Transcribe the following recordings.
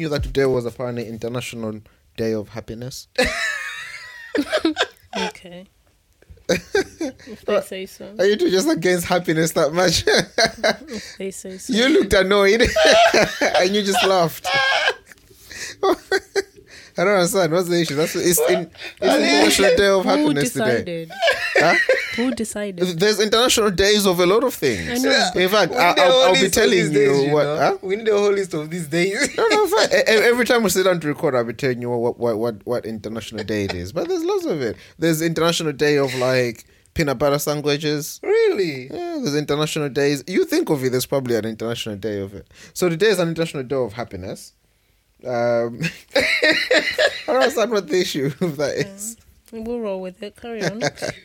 knew that today was apparently International Day of Happiness? Okay. If they say so. Are you two just against happiness that much? If they say so. You looked annoyed and you just laughed. I don't understand. What's the issue? It's International Day of Happiness today. Huh? Who decided? There's international days of a lot of things. I know. In fact, I'll be telling you what. Huh? We need a whole list of these days. No, fine. Every time we sit down to record, I'll be telling you what international day it is. But there's lots of it. There's International Day of like peanut butter sandwiches. Really? Yeah, there's international days. You think of it, there's probably an international day of it. So today is an international day of happiness. I don't understand what the issue of that is. We'll roll with it. Carry on.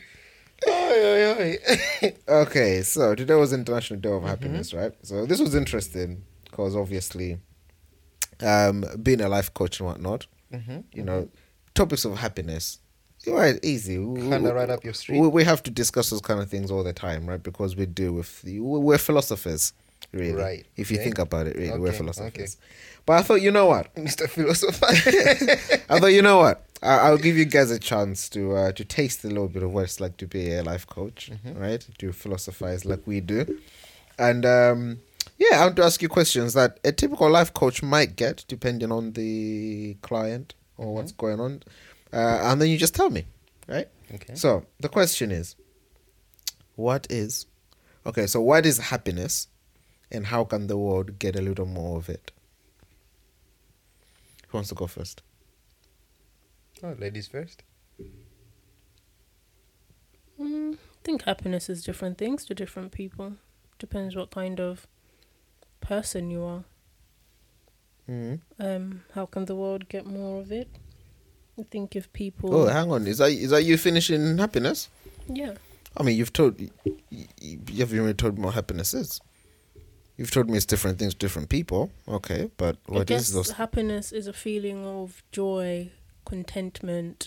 Okay, so today was International Day of Happiness, right? So this was interesting because obviously, being a life coach and whatnot, you know, topics of happiness, right? Easy, Kind of right up your street. We have to discuss those kind of things all the time, right? Because we're philosophers, really. Right. If you Okay. think about it, really, we're Okay, philosophers. okay. But I thought, you know what? Mr. Philosopher. I thought, you know what? I'll give you guys a chance to taste a little bit of what it's like to be a life coach, right? To philosophize like we do. And yeah, I want to ask you questions that a typical life coach might get depending on the client or what's going on. And then you just tell me, right? Okay. So the question is, what is happiness and how can the world get a little more of it? Who wants to go first? Oh, ladies first. I think happiness is different things to different people. Depends what kind of person you are. How can the world get more of it? I think if people... Oh, hang on. Is that you finishing happiness? Yeah. I mean, you haven't really told me what happiness is. You've told me it's different things to different people. Okay, but what is those? Happiness is a feeling of joy, contentment.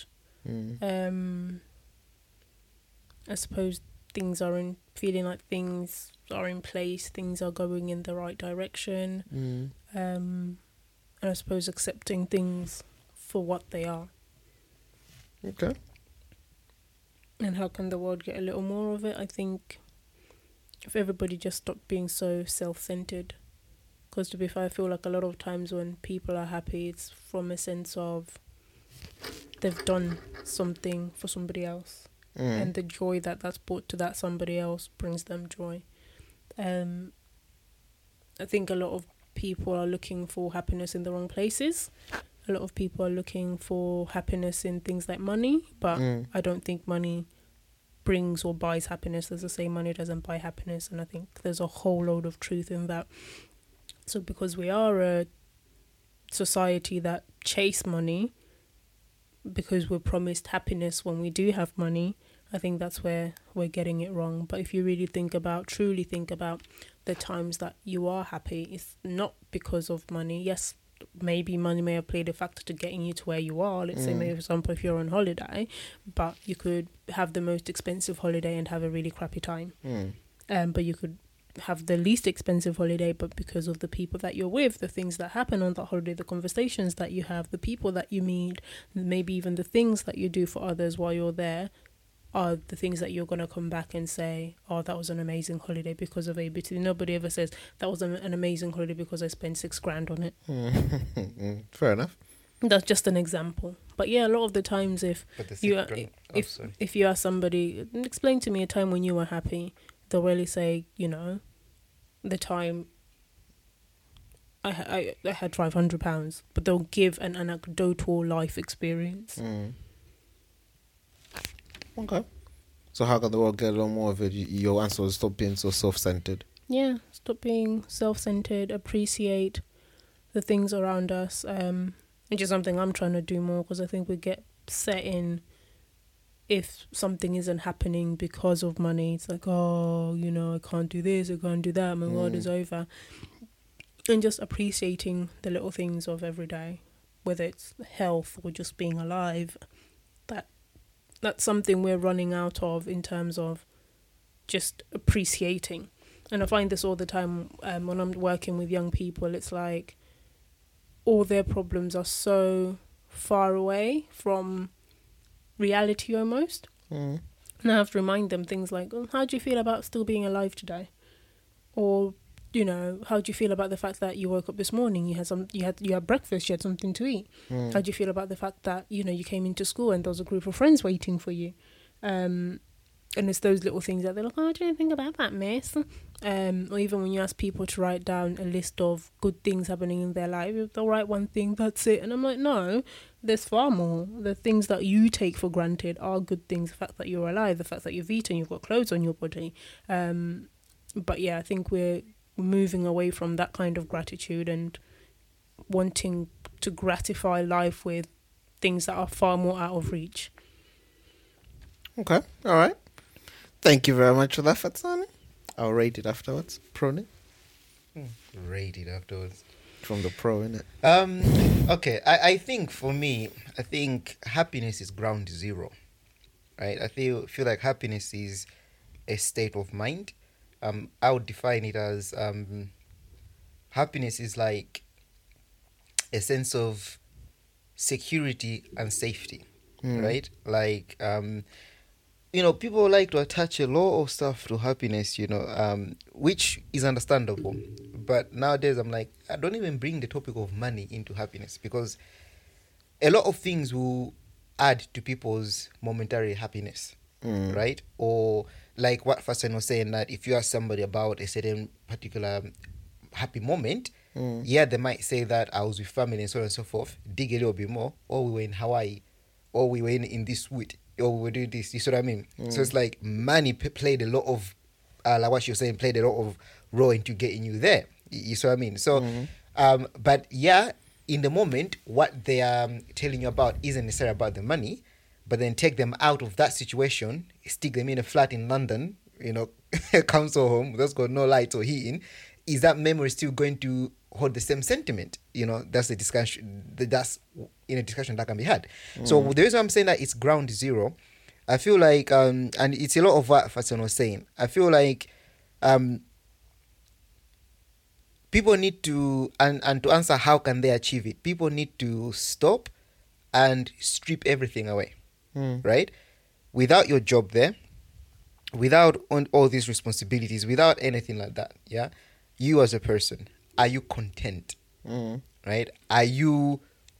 I suppose feeling like things are in place, things are going in the right direction. And I suppose accepting things for what they are. Okay. And how can the world get a little more of it? I think if everybody just stopped being so self-centered. Because to be fair, I feel like a lot of times when people are happy, it's from a sense of they've done something for somebody else. And the joy that's brought to that somebody else brings them joy. I think a lot of people are looking for happiness in the wrong places. A lot of people are looking for happiness in things like money, but I don't think money brings or buys happiness. As I say, money doesn't buy happiness, and I think there's a whole load of truth in that. So because we are a society that chase money, because we're promised happiness when we do have money, I think that's where we're getting it wrong. But if you really truly think about the times that you are happy, it's not because of money. Yes, maybe money may have played a factor to getting you to where you are. Let's say, maybe for example, if you're on holiday, but you could have the most expensive holiday and have a really crappy time. But you could have the least expensive holiday, but because of the people that you're with, the things that happen on that holiday, the conversations that you have, the people that you meet, maybe even the things that you do for others while you're there, are the things that you're going to come back and say, oh, that was an amazing holiday because of ABC. Nobody ever says, that was an amazing holiday because I spent $6,000 on it. Fair enough. That's just an example. But yeah, a lot of the times if you ask somebody, explain to me a time when you were happy, they'll really say, you know, the time I had £500, but they'll give an anecdotal life experience. Okay. So how can the world get a lot more of it? Your answer was stop being so self-centered. Yeah, stop being self-centered, appreciate the things around us, which is something I'm trying to do more, because I think we get set in if something isn't happening because of money. It's like, oh, you know, I can't do this, I can't do that, my world is over. And just appreciating the little things of every day, whether it's health or just being alive, that's something we're running out of in terms of just appreciating. And I find this all the time when I'm working with young people. It's like all their problems are so far away from reality almost. Mm. And I have to remind them things like, oh, how do you feel about still being alive today? Or, you know, how do you feel about the fact that you woke up this morning, you had breakfast, you had something to eat? How do you feel about the fact that, you know, you came into school and there was a group of friends waiting for you? And it's those little things that they're like, oh, what do you think about that, miss? Or even when you ask people to write down a list of good things happening in their life, they'll write one thing, that's it. And I'm like, no, there's far more. The things that you take for granted are good things. The fact that you're alive, the fact that you've eaten, you've got clothes on your body. But yeah, I think we're moving away from that kind of gratitude and wanting to gratify life with things that are far more out of reach. Okay, all right. Thank you very much for that, Fatsani. I'll rate it afterwards. Prone Rate it afterwards. from the pro, innit? Okay, I think for me, I think happiness is ground zero, right? I feel like happiness is a state of mind. I would define it as happiness is like a sense of security and safety, right? Like, you know, people like to attach a lot of stuff to happiness, you know, which is understandable. But nowadays, I'm like, I don't even bring the topic of money into happiness, because a lot of things will add to people's momentary happiness, right? Or like what Fasan was saying, that if you ask somebody about a certain particular happy moment, yeah, they might say that I was with family and so on and so forth, dig a little bit more, or we were in Hawaii, or we were in this wood, or we were doing this, you see what I mean? So it's like money played a lot of, like what you're saying, played a lot of role into getting you there, you see what I mean? So, but yeah, in the moment, what they are telling you about isn't necessarily about the money, but then take them out of that situation, stick them in a flat in London, you know, council home, that's got no lights or heating, is that memory still going to hold the same sentiment? You know, that's the discussion, that's in a discussion that can be had. So the reason I'm saying that it's ground zero, I feel like, and it's a lot of what Fasan was saying, I feel like people need to, and to answer how can they achieve it, people need to stop and strip everything away, right? Without your job there, without all these responsibilities, without anything like that, yeah, you as a person, are you content? Right? Are you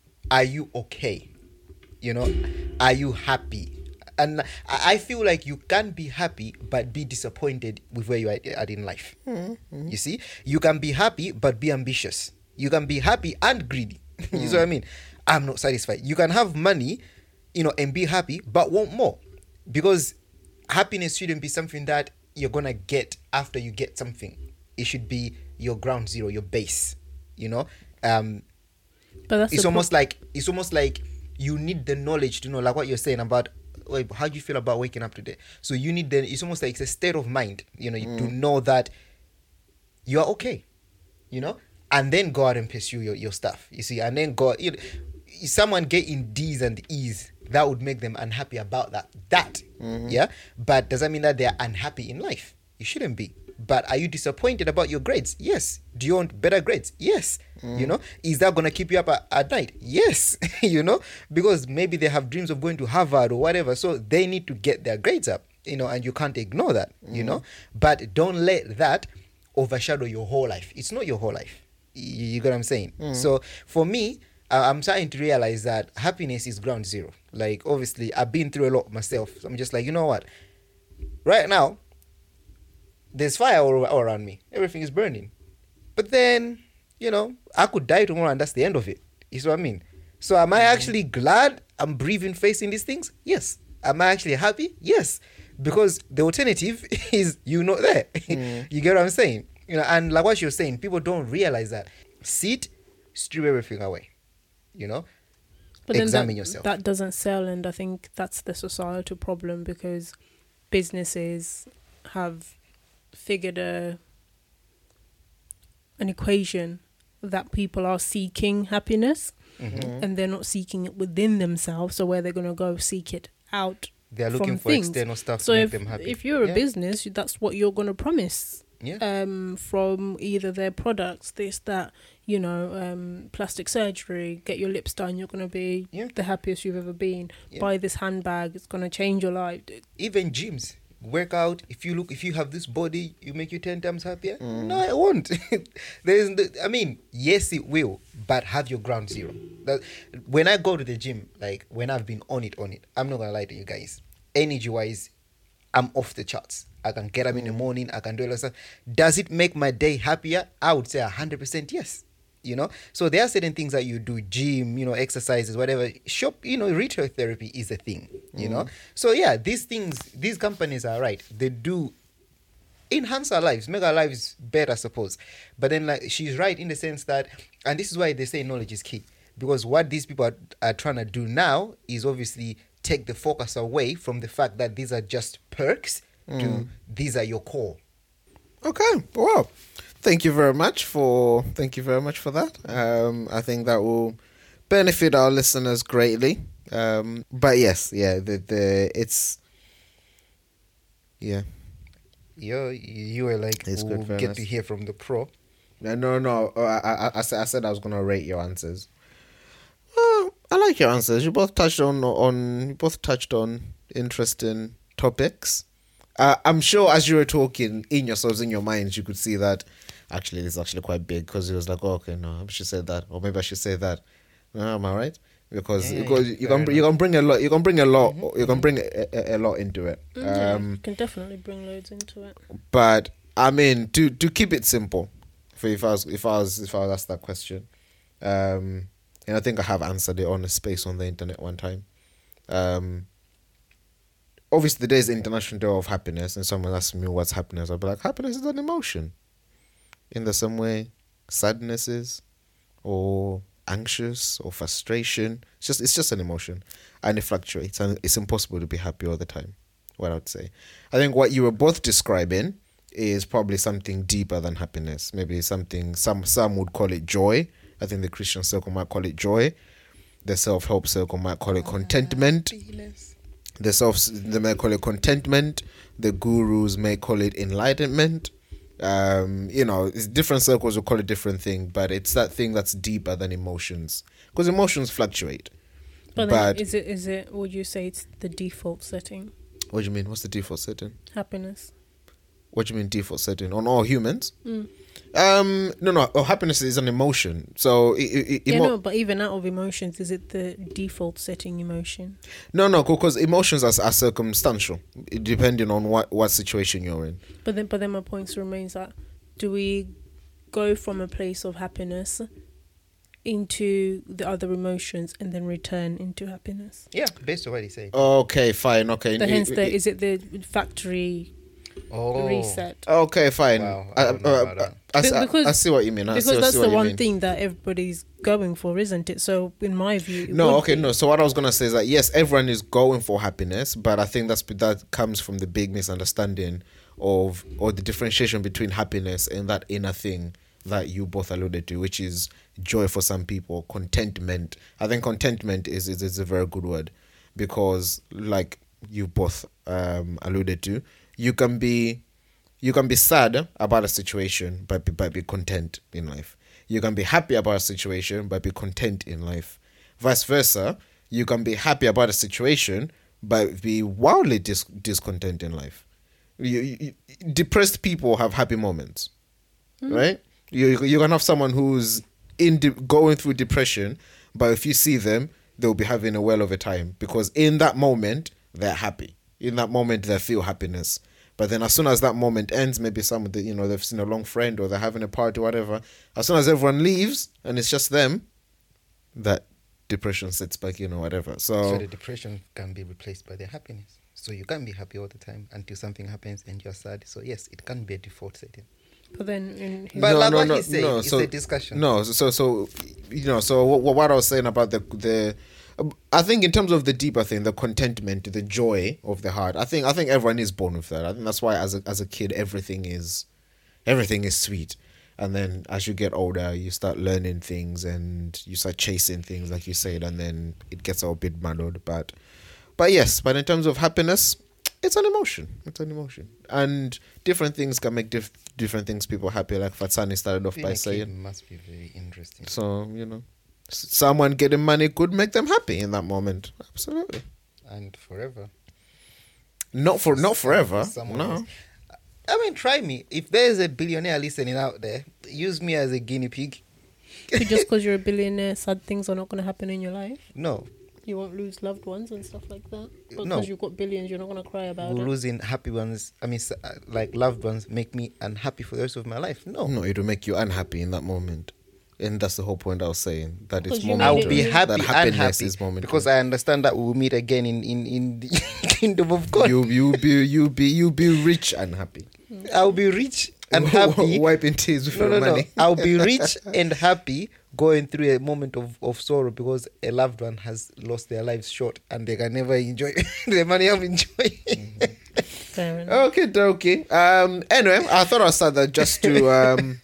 okay? You know, are you happy? And I feel like you can be happy but be disappointed with where you are at in life. You see, you can be happy but be ambitious. You can be happy and greedy. You see what I mean? I'm not satisfied. You can have money, you know, and be happy but want more, because happiness shouldn't be something that you're gonna get after you get something. It should be your ground zero, your base. You know, But that's it's almost like you need the knowledge to know, like what you're saying about, wait, how do you feel about waking up today? So you need it's almost like it's a state of mind, you know, to know that you are okay, you know, and then go out and pursue your stuff, you see, and then go, you know, someone getting D's and E's, that would make them unhappy about that, yeah, but does that mean that they're unhappy in life? You shouldn't be. But are you disappointed about your grades? Yes. Do you want better grades? Yes. You know, is that going to keep you up at night? Yes. You know, because maybe they have dreams of going to Harvard or whatever, so they need to get their grades up, you know, and you can't ignore that, you know, but don't let that overshadow your whole life. It's not your whole life. You get what I'm saying? So for me, I'm starting to realize that happiness is ground zero. Like, obviously, I've been through a lot myself. So I'm just like, you know what? Right now, there's fire all around me. Everything is burning. But then, you know, I could die tomorrow and that's the end of it. You see what I mean? So am I actually glad I'm breathing, facing these things? Yes. Am I actually happy? Yes. Because the alternative is you not there. You get what I'm saying? You know, and like what you're saying, people don't realize that. Sit, strip everything away. You know? But examine then yourself. That doesn't sell, and I think that's the societal problem, because businesses have figured an equation that people are seeking happiness, and they're not seeking it within themselves. So where they're going to go seek it out, they're looking for things. external stuff So to make them happy. if you're a business, that's what you're going to promise Yeah. from either their products, this, that, plastic surgery, get your lips done, you're going to be Yeah. the happiest you've ever been. Yeah. Buy this handbag, it's going to change your life. Even gyms, work out. If you have this body, you make you 10 times happier. No, it won't. Yes, it will, but have your ground zero. That when I go to the gym, like when I've been on it, I'm not gonna lie to you guys. Energy wise, I'm off the charts. I can get up in the morning. I can do a lot of stuff. Does it make my day happier? I would say 100% yes. So there are certain things that you do, gym, exercises, whatever. Shop, retail therapy is a thing, So yeah, these companies are right. They do enhance our lives, make our lives better, I suppose. But then, like, she's right in the sense that, and this is why they say knowledge is key, because what these people are trying to do now is obviously take the focus away from the fact that these are just perks to these are your core. Okay, well, thank you very much for that. I think that will benefit our listeners greatly. But yes, yeah, it's yeah. You were like, It's we'll good, get to hear from the pro. No. I said I was gonna rate your answers. I like your answers. You both touched on interesting topics. I'm sure as you were talking in yourselves, in your minds, you could see that actually this is actually quite big, because it was like, oh, okay, no, I should say that, or maybe I should say that. Am I right? Because you can bring a lot. You can bring a lot. You can bring a lot into it. You can definitely bring loads into it. But I mean, to keep it simple, if I was asked that question, and I think I have answered it on a space on the internet one time. Obviously, the day is the International Day of Happiness, and someone asks me what's happiness, I'll be like, happiness is an emotion. In the same way, sadness is, or anxious, or frustration. It's just an emotion, and it fluctuates, and it's impossible to be happy all the time. What I would say, I think what you were both describing is probably something deeper than happiness. Maybe something some would call it joy. I think the Christian circle might call it joy. The self-help circle might call it contentment. They may call it contentment. The gurus may call it enlightenment. It's different circles will call it different thing, but it's that thing that's deeper than emotions, because emotions fluctuate. But then is it? Would you say it's the default setting? What do you mean? What's the default setting? Happiness. What do you mean default setting on all humans? No. Happiness is an emotion. So but even out of emotions, is it the default setting emotion? No, because emotions are circumstantial, depending on what situation you're in. But then my point remains that, do we go from a place of happiness into the other emotions and then return into happiness? Yeah, based on what he said. Okay, fine. Okay. Is it the factory reset? Okay, fine. Wow, I see what you mean. Because that's the one thing that everybody's going for, isn't it? So in my view, no. So what I was gonna say is that yes, everyone is going for happiness, but I think that comes from the big misunderstanding or the differentiation between happiness and that inner thing that you both alluded to, which is joy for some people, contentment. I think contentment is a very good word, because like you both alluded to, you can be sad about a situation but be content in life. You can be happy about a situation but be content in life. Vice versa, you can be happy about a situation but be wildly discontent in life. Depressed people have happy moments, right? You can have someone who's going through depression, but if you see them, they'll be having a well of a time, because in that moment they're happy. In that moment they feel happiness. But then as soon as that moment ends, maybe they've seen a long friend or they're having a party or whatever, as soon as everyone leaves and it's just them, that depression sits back, whatever. So the depression can be replaced by their happiness. So you can't be happy all the time until something happens and you're sad. So yes, it can be a default setting. But then, it's a discussion. No, so what I was saying about the I think in terms of the deeper thing, the contentment, the joy of the heart, I think everyone is born with that. I think that's why as a kid everything is sweet, and then as you get older you start learning things and you start chasing things like you said, and then it gets all a bit muddled. But in terms of happiness, It's an emotion. It's an emotion, and different things can make different things people happy. Like Fatsani started off Being by a kid saying. must be very interesting. So someone getting money could make them happy in that moment. Absolutely. And forever. Not forever. Someone No. else. I mean, try me. If there's a billionaire listening out there, use me as a guinea pig. Just because you're a billionaire, sad things are not going to happen in your life. No, You won't lose loved ones and stuff like that. Because No. you've got billions, you're not going to cry about it. losing happy ones. I mean, like loved ones, make me unhappy for the rest of my life. No, No, it'll make you unhappy in that moment. And that's the whole point I was saying. That it's Because you I will momentary. be happy That and happiness happy is momentary. because I understand that we will meet again in the kingdom of God. you'll be rich and happy. I'll be rich and happy. Wiping tears with No, your no, no. money. I'll be rich and happy going through a moment of sorrow because a loved one has lost their lives short and they can never enjoy the money I'm enjoying. Fair enough. Okay, dokie. Anyway, I thought I'd start that just to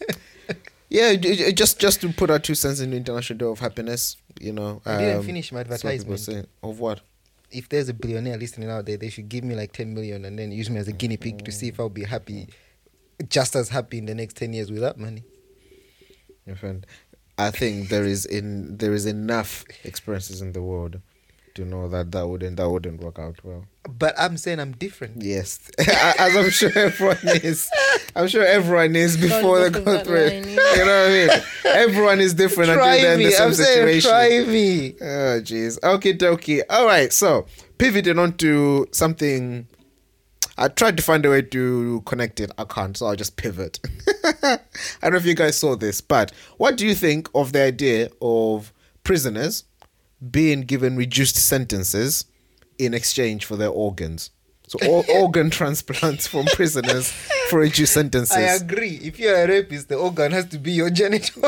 just to put our 2 cents in the International Day of Happiness. I didn't finish my that's what people advertisement. say. Of what? If there's a billionaire listening out there, they should give me like 10 million and then use me as a guinea pig to see if I'll be happy, just as happy in the next 10 years without money. My friend, I think there is enough experiences in the world to know that wouldn't work out well. But I'm saying I'm different. Yes, as I'm sure everyone is. I'm sure everyone is before they Don't go look through at it. that line, You know what I mean? Everyone is different until Try they're in the me. same I'm saying situation. try me. Oh, jeez. Okie dokie. All right. So, pivoting on to something. I tried to find a way to connect it. I can't, so I'll just pivot. I don't know if you guys saw this, but what do you think of the idea of prisoners being given reduced sentences in exchange for their organs? So, organ transplants from prisoners for reduced sentences. I agree. If you're a rapist, the organ has to be your genital.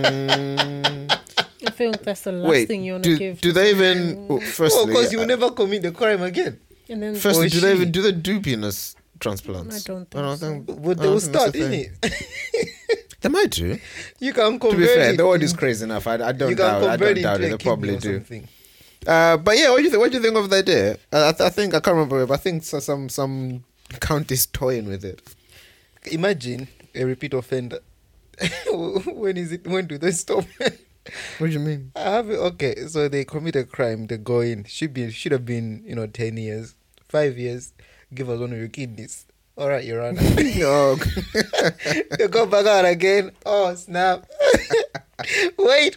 I feel that's the last Wait, thing you want to give. do they even? Well, Oh, firstly, because you never commit the crime again. And then Firstly, Or do they she. even do penis transplants? I don't think so. But I they don't will think that's start, a isn't thing. it? They might do. You can To convert be fair, it. the world is crazy enough. I don't You can doubt. I convert don't doubt into it. a They kidney probably or do. something. But yeah, what do you think of the idea? I think I can't remember, but I think some county's toying with it. Imagine a repeat offender. When do they stop? What do you mean? I have it. Okay, so they commit a crime, they go in. Should have been 10 years, 5 years. Give us one of your kidneys. All right, Your Honor. Oh, They go back out again. Oh snap! wait.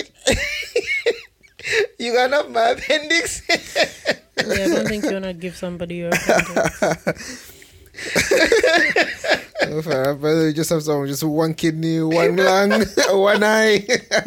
You got up my appendix. yeah, I don't think you want to give somebody your appendix. but you just have someone just one kidney, one lung, one eye.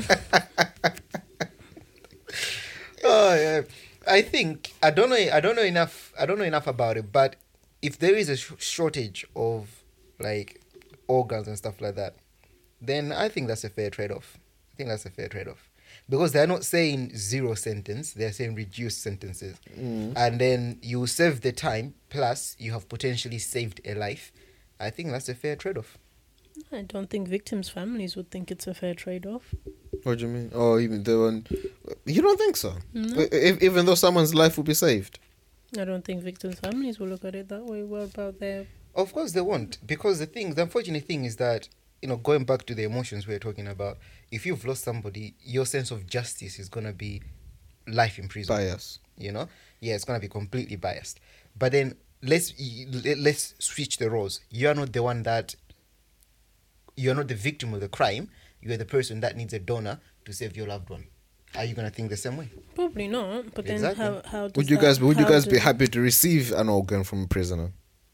Oh yeah. I think I don't know enough about it, but if there is a shortage of like organs and stuff like that, then I think that's a fair trade-off. Because they're not saying 0 sentence, they're saying reduced sentences. And then you save the time, plus you have potentially saved a life. I think that's a fair trade-off. I don't think victims' families would think it's a fair trade-off. What do you mean? Oh, even the one. You don't think so? No. Even though someone's life will be saved. I don't think victims' families will look at it that way. What about their... Of course they won't, because the unfortunate thing is that, going back to the emotions we were talking about, if you've lost somebody, your sense of justice is going to be life in prison. Bias. Yeah, it's going to be completely biased. But then let's switch the roles. You're not the one you're not the victim of the crime. You're the person that needs a donor to save your loved one. Are you going to think the same way? Probably not. But then Exactly. how does Would you that- guys how be do- happy to receive an organ from a prisoner?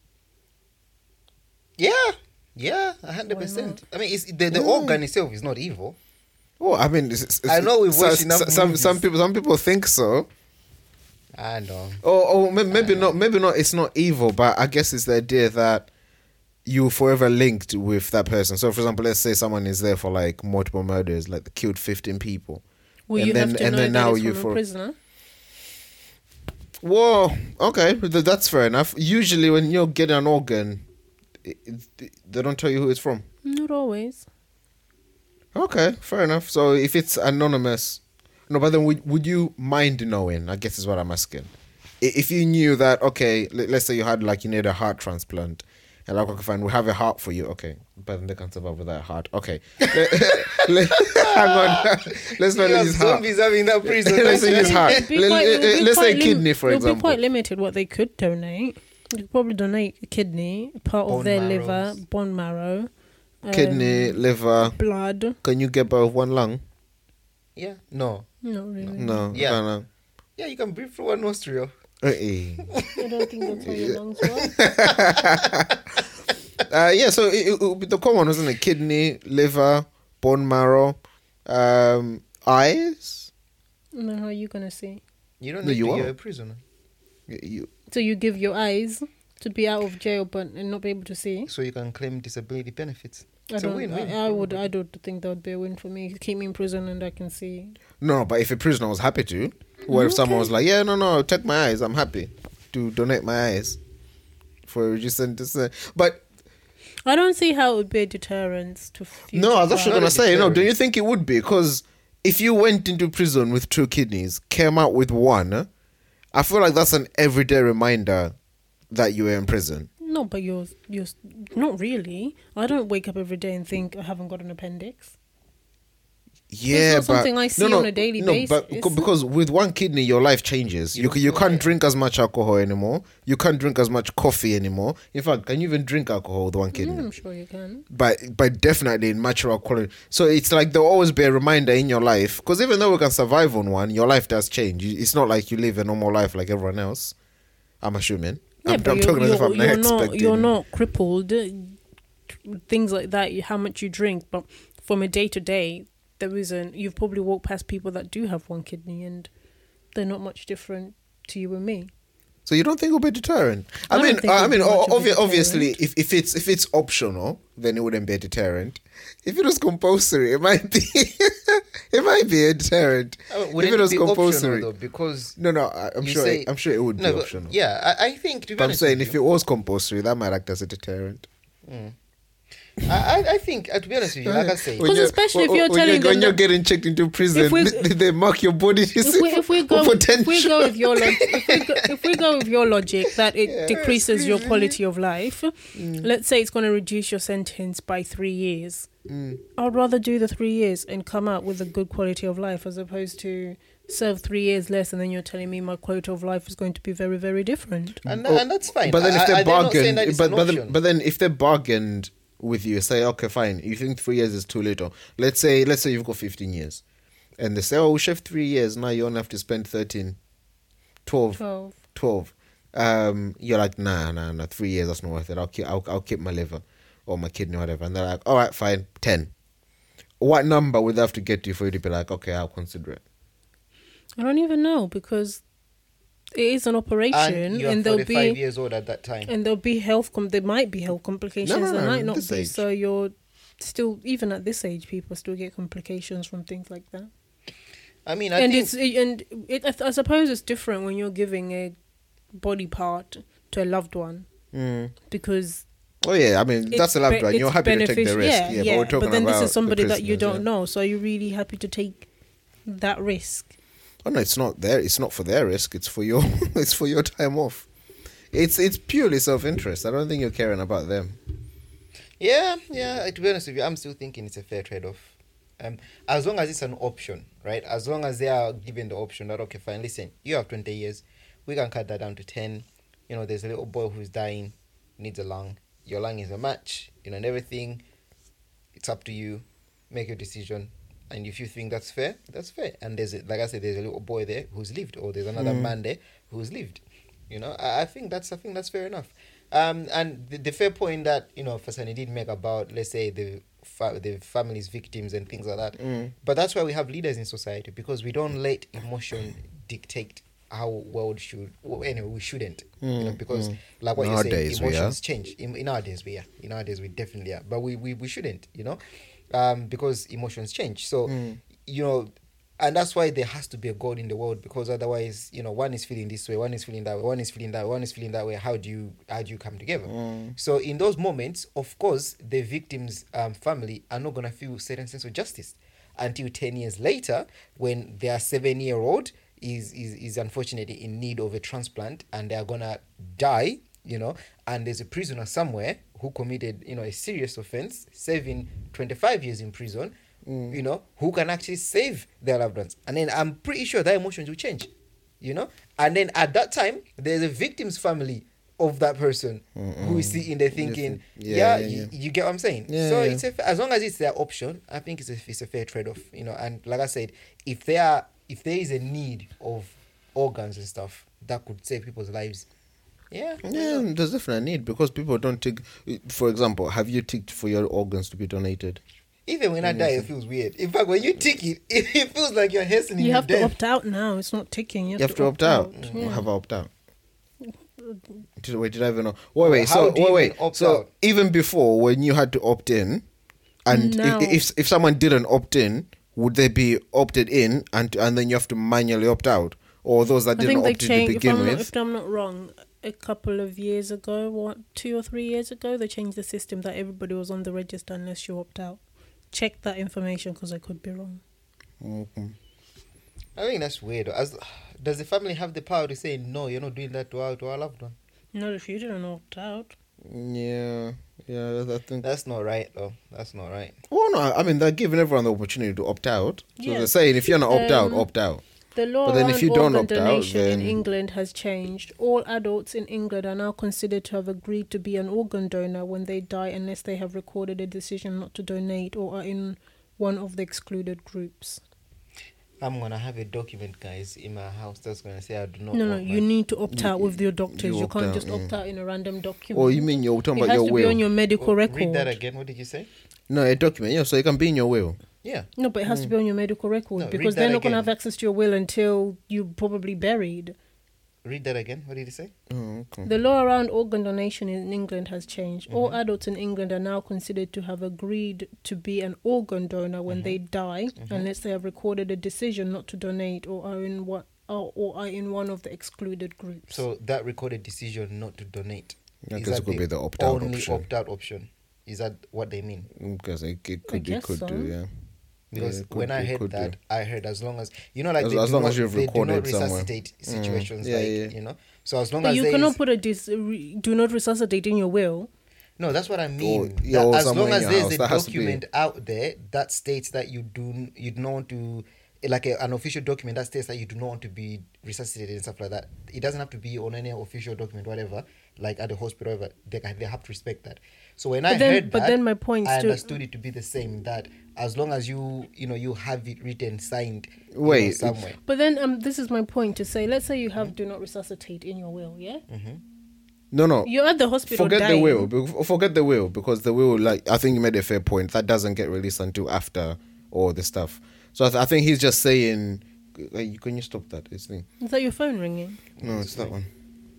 Yeah, 100%. I mean, the organ itself is not evil. Well, I mean, I know we've watched enough movies. some people think so. I know. Or maybe not. Maybe not. It's not evil, but I guess it's the idea that you're forever linked with that person. So, for example, let's say someone is there for like multiple murders, like they killed 15 people. Will and you then- have to and know then that now it's you from for- a prisoner? Whoa. Okay, that's fair enough. Usually, when you're getting an organ, they don't tell you who it's from. Not always. Okay, fair enough. So if it's anonymous, no, but then would you mind knowing? I guess is what I'm asking. if you knew that, okay, let's say you had like you need a heart transplant, and like, okay, fine, we have a heart for you, okay, but then they can survive without a heart, okay. Hang on, let's not You have use heart. zombies having that prison. Let's say use heart. It'd be quite- it would be Let's say quite kidney, for It would be example. quite limited what they could donate. You could probably donate a kidney, part Bone of their marrows. liver, bone marrow, Kidney, liver. blood. Can you get by with one lung? Yeah. No. Not really. No. Yeah. No. Yeah, you can breathe through one nostril. Eh. I don't think that's how your lungs work. Yeah, so it would be the common, wasn't it? Kidney, liver, bone marrow, eyes. No, how are you gonna see? You don't No, need you to. are. You're a prisoner. You, So you give your eyes to be out of jail, but and not be able to see. So you can claim disability benefits. I It's a don't. win-win. I don't think that would be a win for me. Keep me in prison and I can see. no, but if a prisoner was happy to, what if someone was like, yeah, no, take my eyes, I'm happy to donate my eyes for a reduced sentence. But I don't see how it would be a deterrent to future no, I was actually crime. going to say, no, deterrent. don't you think it would be? Because if you went into prison with 2 kidneys, came out with 1, I feel like that's an everyday reminder that you were in prison. No, but you're not really. I don't wake up every day and think I haven't got an appendix. Yeah, not but something I see on a daily basis. But because with 1 kidney, your life changes. You can't drink as much alcohol anymore. You can't drink as much coffee anymore. In fact, can you even drink alcohol with 1 Yeah, kidney? I'm sure you can. But definitely in natural quality. So it's like there'll always be a reminder in your life. Because even though we can survive on 1, your life does change. It's not like you live a normal life like everyone else. I'm assuming. Yeah, I'm but talking as if I'm not expecting. you're not crippled. Things like that, how much you drink, but from a day to day, there isn't. You've probably walked past people that do have 1 kidney, and they're not much different to you and me. So you don't think it'll be deterrent? I don't think it'll be much of a Obviously, if it's optional, then it wouldn't be a deterrent. If it was compulsory, it might be. It might be a deterrent. Would If it was be compulsory. optional, though? Because No, I'm You sure. say- I'm sure it would be no, but optional. yeah, I think to be But I'm honest saying with if you, it was compulsory, that might act as a deterrent. I think to be honest with you, like I say, When 'Cause you're- especially if when- you're when telling them when you're that- getting checked into prison, If we- they mark your body. If we go potential. with your if we go with your logic that it decreases your quality of life, let's say it's going to reduce your sentence by 3 years. I'd rather do the 3 years and come out with a good quality of life as opposed to serve 3 years less and then you're telling me my quality of life is going to be very, very different. and that's fine. But then if they're they not saying bargained, that it's an but option. then if they bargained with you, say, okay, fine, you think 3 years is too little. Let's say you've got 15 years, and they say, oh, we shave 3 years. Now you only have to spend 13, 12. 12. You're like, nah, 3 years, that's not worth it. I'll keep my liver or my kidney or whatever. And they're like, all right, fine, 10. What number would they have to get to for you to be like, okay, I'll consider it? I don't even know because it is an operation and you're and there'll 45 be years old at that time. and there'll be there might be health complications. No, there might not this be. age. So you're still, even at this age, people still get complications from things like that. I mean, I suppose it's different when you're giving a body part to a loved one because Oh yeah, I mean that's a loved one. You're it's happy to take the beneficial. risk. Yeah, But we're talking then about this is somebody the that you prisoners, don't know. So are you really happy to take that risk? Oh no, it's not there. It's not for their risk. It's for your. It's for your time off. It's purely self-interest. I don't think you're caring about them. yeah. To be honest with you, I'm still thinking it's a fair trade-off. As long as it's an option, right? As long as they are given the option that okay, fine, listen, you have 20 years, we can cut that down to 10. You know, there's a little boy who's dying, needs a lung. Your lung is a match, and everything. It's up to you. Make your decision. And if you think that's fair, that's fair. And like I said, there's a little boy there who's lived, or there's another man there who's lived. I think that's fair enough. And the fair point that Fasani did make about, let's say, the family's victims and things like that. But that's why we have leaders in society, because we don't let emotion dictate how world should. Well, anyway, we shouldn't. Because like what Nowadays, you're saying, we emotions change. In nowadays we are. In nowadays we definitely are. But we shouldn't. Because emotions change. So and that's why there has to be a God in the world, because otherwise, one is feeling this way, one is feeling that way, one is feeling that way, one is feeling that way. How do you come together? So in those moments, of course, the victim's family are not gonna feel certain sense of justice until 10 years later, when their 7-year-old is unfortunately in need of a transplant and they are gonna die, and there's a prisoner somewhere who committed, a serious offense, serving 25 years in prison, who can actually save their loved ones. And then I'm pretty sure that emotions will change, And then at that time, there's a victim's family of that person who is sitting there thinking, you get what I'm saying? So it's as long as it's their option, I think it's a fair trade-off, And like I said, if there is a need of organs and stuff that could save people's lives, there's definitely a need because people don't take. For example, have you ticked for your organs to be donated? Even when I die, it feels weird. In fact, when you tick it, it feels like you're hastening. You have to opt out now. It's not ticking. You have to opt out. Yeah. Have I opt out? Wait, did I even know? Wait. So even before, when you had to opt in, and if someone didn't opt in, would they be opted in, and then you have to manually opt out, or those that didn't opt in to begin with? If I'm not wrong, a couple of years ago, 2 or 3 years ago, they changed the system that everybody was on the register unless you opt out. Check that information because I could be wrong. Okay. I think that's weird. Does the family have the power to say, no, you're not doing that to our loved one? Not if you didn't opt out. Yeah, I think... That's not right, though. That's not right. Well, no, I mean, they're giving everyone the opportunity to opt out. So they're saying, if you're not opt out, opt out. The law around organ donation in England has changed. All adults in England are now considered to have agreed to be an organ donor when they die unless they have recorded a decision not to donate or are in one of the excluded groups. I'm going to have a document, guys, in my house that's going to say I do not... No, you need to opt out with your doctors. You can't just opt out in a random document. Oh, you mean you're talking about your will? It has to be on your medical record. Read that again. What did you say? No, a document, so it can be in your will. Yeah. No, but it has to be on your medical record because they're not going to have access to your will until you're probably buried. Read that again. What did you say? Oh, okay. The law around organ donation in England has changed. All adults in England are now considered to have agreed to be an organ donor when they die, unless they have recorded a decision not to donate or are in one of the excluded groups. So that recorded decision not to donate, I guess it could be the opt-out only option. opt-out option. Is that what they mean? Because it could do, yeah. Because when I heard that, I heard as long as as long as you've recorded resuscitate situations, So as long but as you cannot put do not resuscitate in your will. No, that's what I mean. Or as long as there's house, a document out there that states that you don't want to, like an official document that states that you do not want to be resuscitated and stuff like that. It doesn't have to be on any official document, whatever, like at the hospital, whatever. They have to respect that. So when I heard that, then my point I understood it to be the same, that as long as you have it written, signed somewhere. But then this is my point to say, let's say you have do not resuscitate in your will, yeah? No. You're at the hospital Forget dying. the will, because the will, like, I think you made a fair point. That doesn't get released until after all the stuff. So I think he's just saying, can you stop that? Is that your phone ringing? No, it's that one.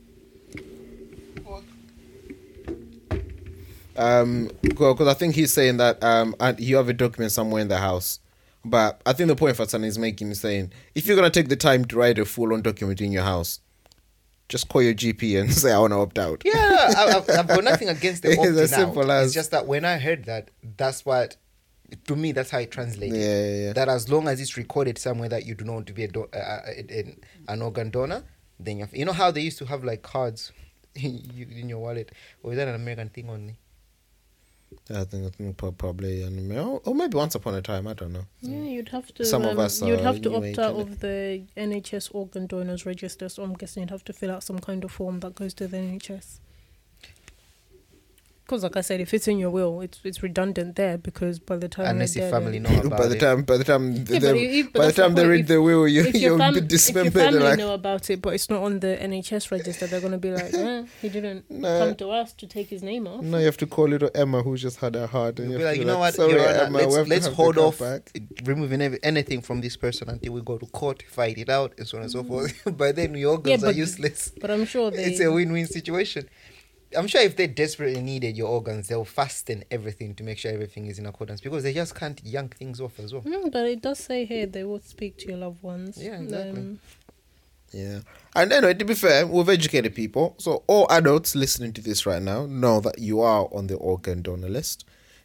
Because I think he's saying that and you have a document somewhere in the house. But I think the point Fatsan is making is saying, if you're going to take the time to write a full-on document in your house, just call your GP and say, I want to opt out. Yeah, I've got nothing against the opt-in as simple out. as... It's just that when I heard that, that's what... To me, that's how it translated. Yeah. That as long as it's recorded somewhere that you do not want to be an organ donor, then you know how they used to have like cards in your wallet, or is that an American thing only? I think probably, or maybe once upon a time, I don't know. Yeah, you'd have to. Some of us you'd have to new opt age, out of the NHS organ donors register. So I'm guessing you'd have to fill out some kind of form that goes to the NHS. Because, like I said, if it's in your will, it's redundant there because by the time unless your family know about by the time they read the will, you'll be dismembered. If your family know about it, but it's not on the NHS register, they're gonna be like, he didn't come to us to take his name off. No, you have to call little Emma who just had her heart. And you'll be like, you know what? Sorry, Emma, let's hold off removing anything from this person until we go to court, fight it out, and so on and so forth. By then, your organs are useless. But I'm sure it's a win-win situation. I'm sure if they desperately needed your organs, they'll fasten everything to make sure everything is in accordance, because they just can't yank things off as well. But it does say here they will speak to your loved ones. Yeah, exactly. Yeah. And anyway, to be fair, we've educated people. So all adults listening to this right now know that you are on the organ donor list.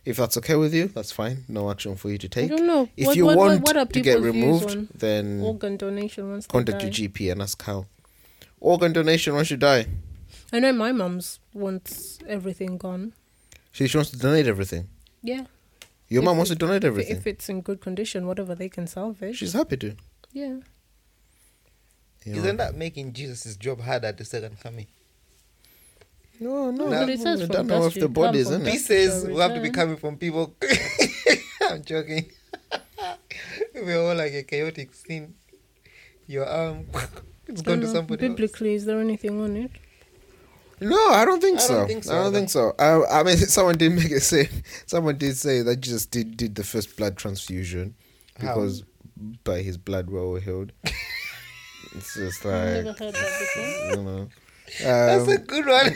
If that's okay with you, that's fine. No action for you to I take. don't know. If you want what are to get people's views removed, on then organ donation once they contact die? your GP and ask how. Organ donation once you die. I know my mum's wants everything gone. She wants to donate everything. Yeah. Your If mum wants to it- donate everything. If it's in good condition, whatever they can salvage. She's happy to. Yeah. You know. Isn't that making Jesus' job harder at the second coming? No, But it says we from don't know dust if the you come bodies, from isn't He it? dust. says shall we have to be return. coming from people. I'm joking. We're all like a chaotic scene. Your arm, it's gone to somebody else. Biblically, is there anything on it? No, I don't think I so. don't think so I don't either. think so. I mean, someone did make it say. Someone did say that Jesus did the first blood transfusion How? because by his blood we were healed. It's just I've like never heard that before. you know. That's a good one.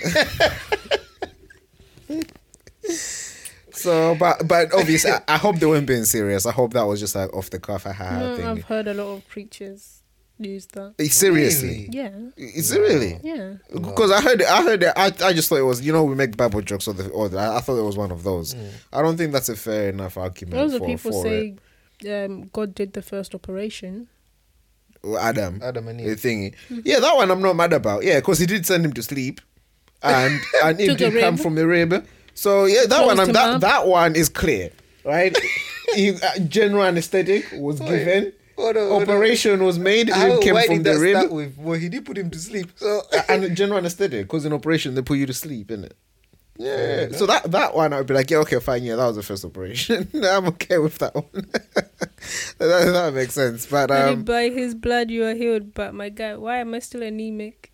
So, but obviously, I hope they weren't being serious. I hope that was just like off the cuff. No, Thing. I've heard a lot of preachers use that. Seriously, Really? Yeah. is it really? Yeah. Because I heard it. I just thought it was. You know, we make Bible jokes I thought it was one of those. I don't think that's a fair enough argument. Lots of for people it. say God did the first operation. Adam Adam and the Eve. thingy. Yeah, that one I'm not mad about. Yeah, because he did send him to sleep, and Eve Took a did come rib. from the rib. So yeah, that Closed one him that up. that one is clear, right? General anesthetic was given. Hold on. Operation was made. How, It came why from did the that rib. start with? Well, he did put him to sleep. So And general anesthetic, because in operation they put you to sleep, innit? Yeah. So that one I'd be like, yeah, okay, fine, yeah, that was the first operation. I'm okay with that one. that makes sense. But Only by his blood you are healed. But my God, why am I still anemic?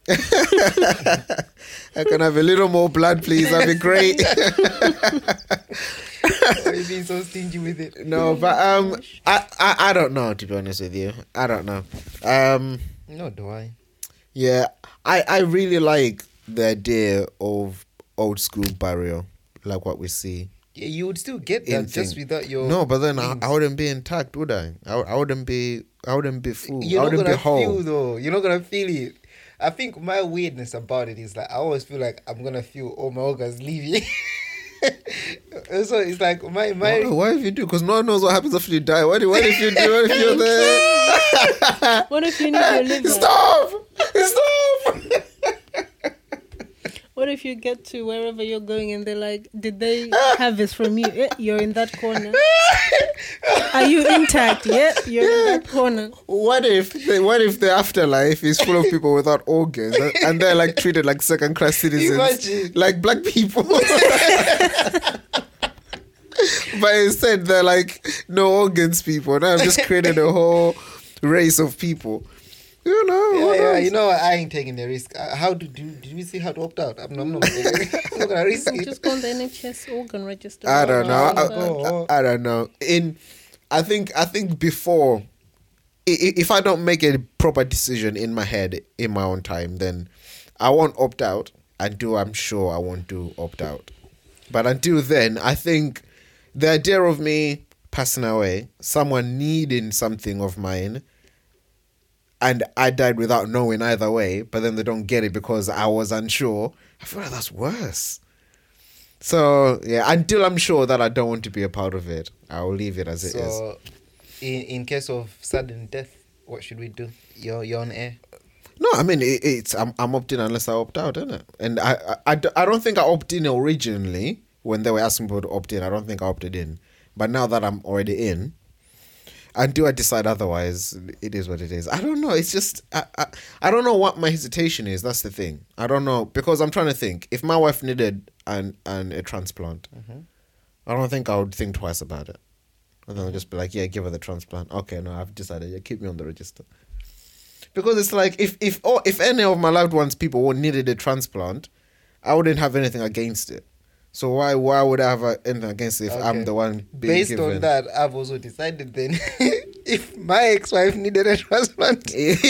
I can have a little more blood, please. That'd be great. why are you being so stingy with it? No, but I don't know, to be honest with you. I don't know. No, do I? Yeah, I really like the idea of old school burial, like what we see. Yeah, you would still get In that just thing. without your. No, but then I limbs. wouldn't be intact, would I? I wouldn't be full. You're I not wouldn't be gonna whole. feel though. You're not gonna feel it. I think my weirdness about it is like I always feel like I'm gonna feel all my organs leaving. So it's like my Why if you do? Because no one knows what happens after you die. What if you do? What if you're there? What if you need your liver? Stop! What if you get to wherever you're going and they're like, did they have this from you? Yeah, you're in that corner. Are you intact? Yeah, you're in that corner. What if the afterlife is full of people without organs and they're like treated like second class citizens, Imagine. like black people? But instead they're like no organs people. Now I've just created a whole race of people. You know, what Yeah, else? you know, I ain't taking the risk. How did we see how to opt out? I'm not gonna risk it. Just go on the NHS organ register. I don't know. Oh. I don't know. I think before, if I don't make a proper decision in my head in my own time, then I won't opt out. I'm sure I won't do opt out. But until then, I think the idea of me passing away, someone needing something of mine, and I died without knowing either way, but then they don't get it because I was unsure, I feel like that's worse. So, yeah, until I'm sure that I don't want to be a part of it, I'll leave it as it is. So, in case of sudden death, what should we do? You're on air. No, I mean, I'm opting unless I opt out, isn't it? And I don't think I opted in originally when they were asking people to opt in. I don't think I opted in. But now that I'm already in, until I decide otherwise, it is what it is. I don't know. It's just, I don't know what my hesitation is. That's the thing. I don't know. Because I'm trying to think. If my wife needed a transplant, I don't think I would think twice about it. And then I'll just be like, yeah, give her the transplant. Okay, no, I've decided. Yeah, keep me on the register. Because it's like, if any of my loved ones, people needed a transplant, I wouldn't have anything against it. So why would I have anything against it if I'm Okay. the one being Based given? on that, I've also decided then if my ex-wife needed a transplant,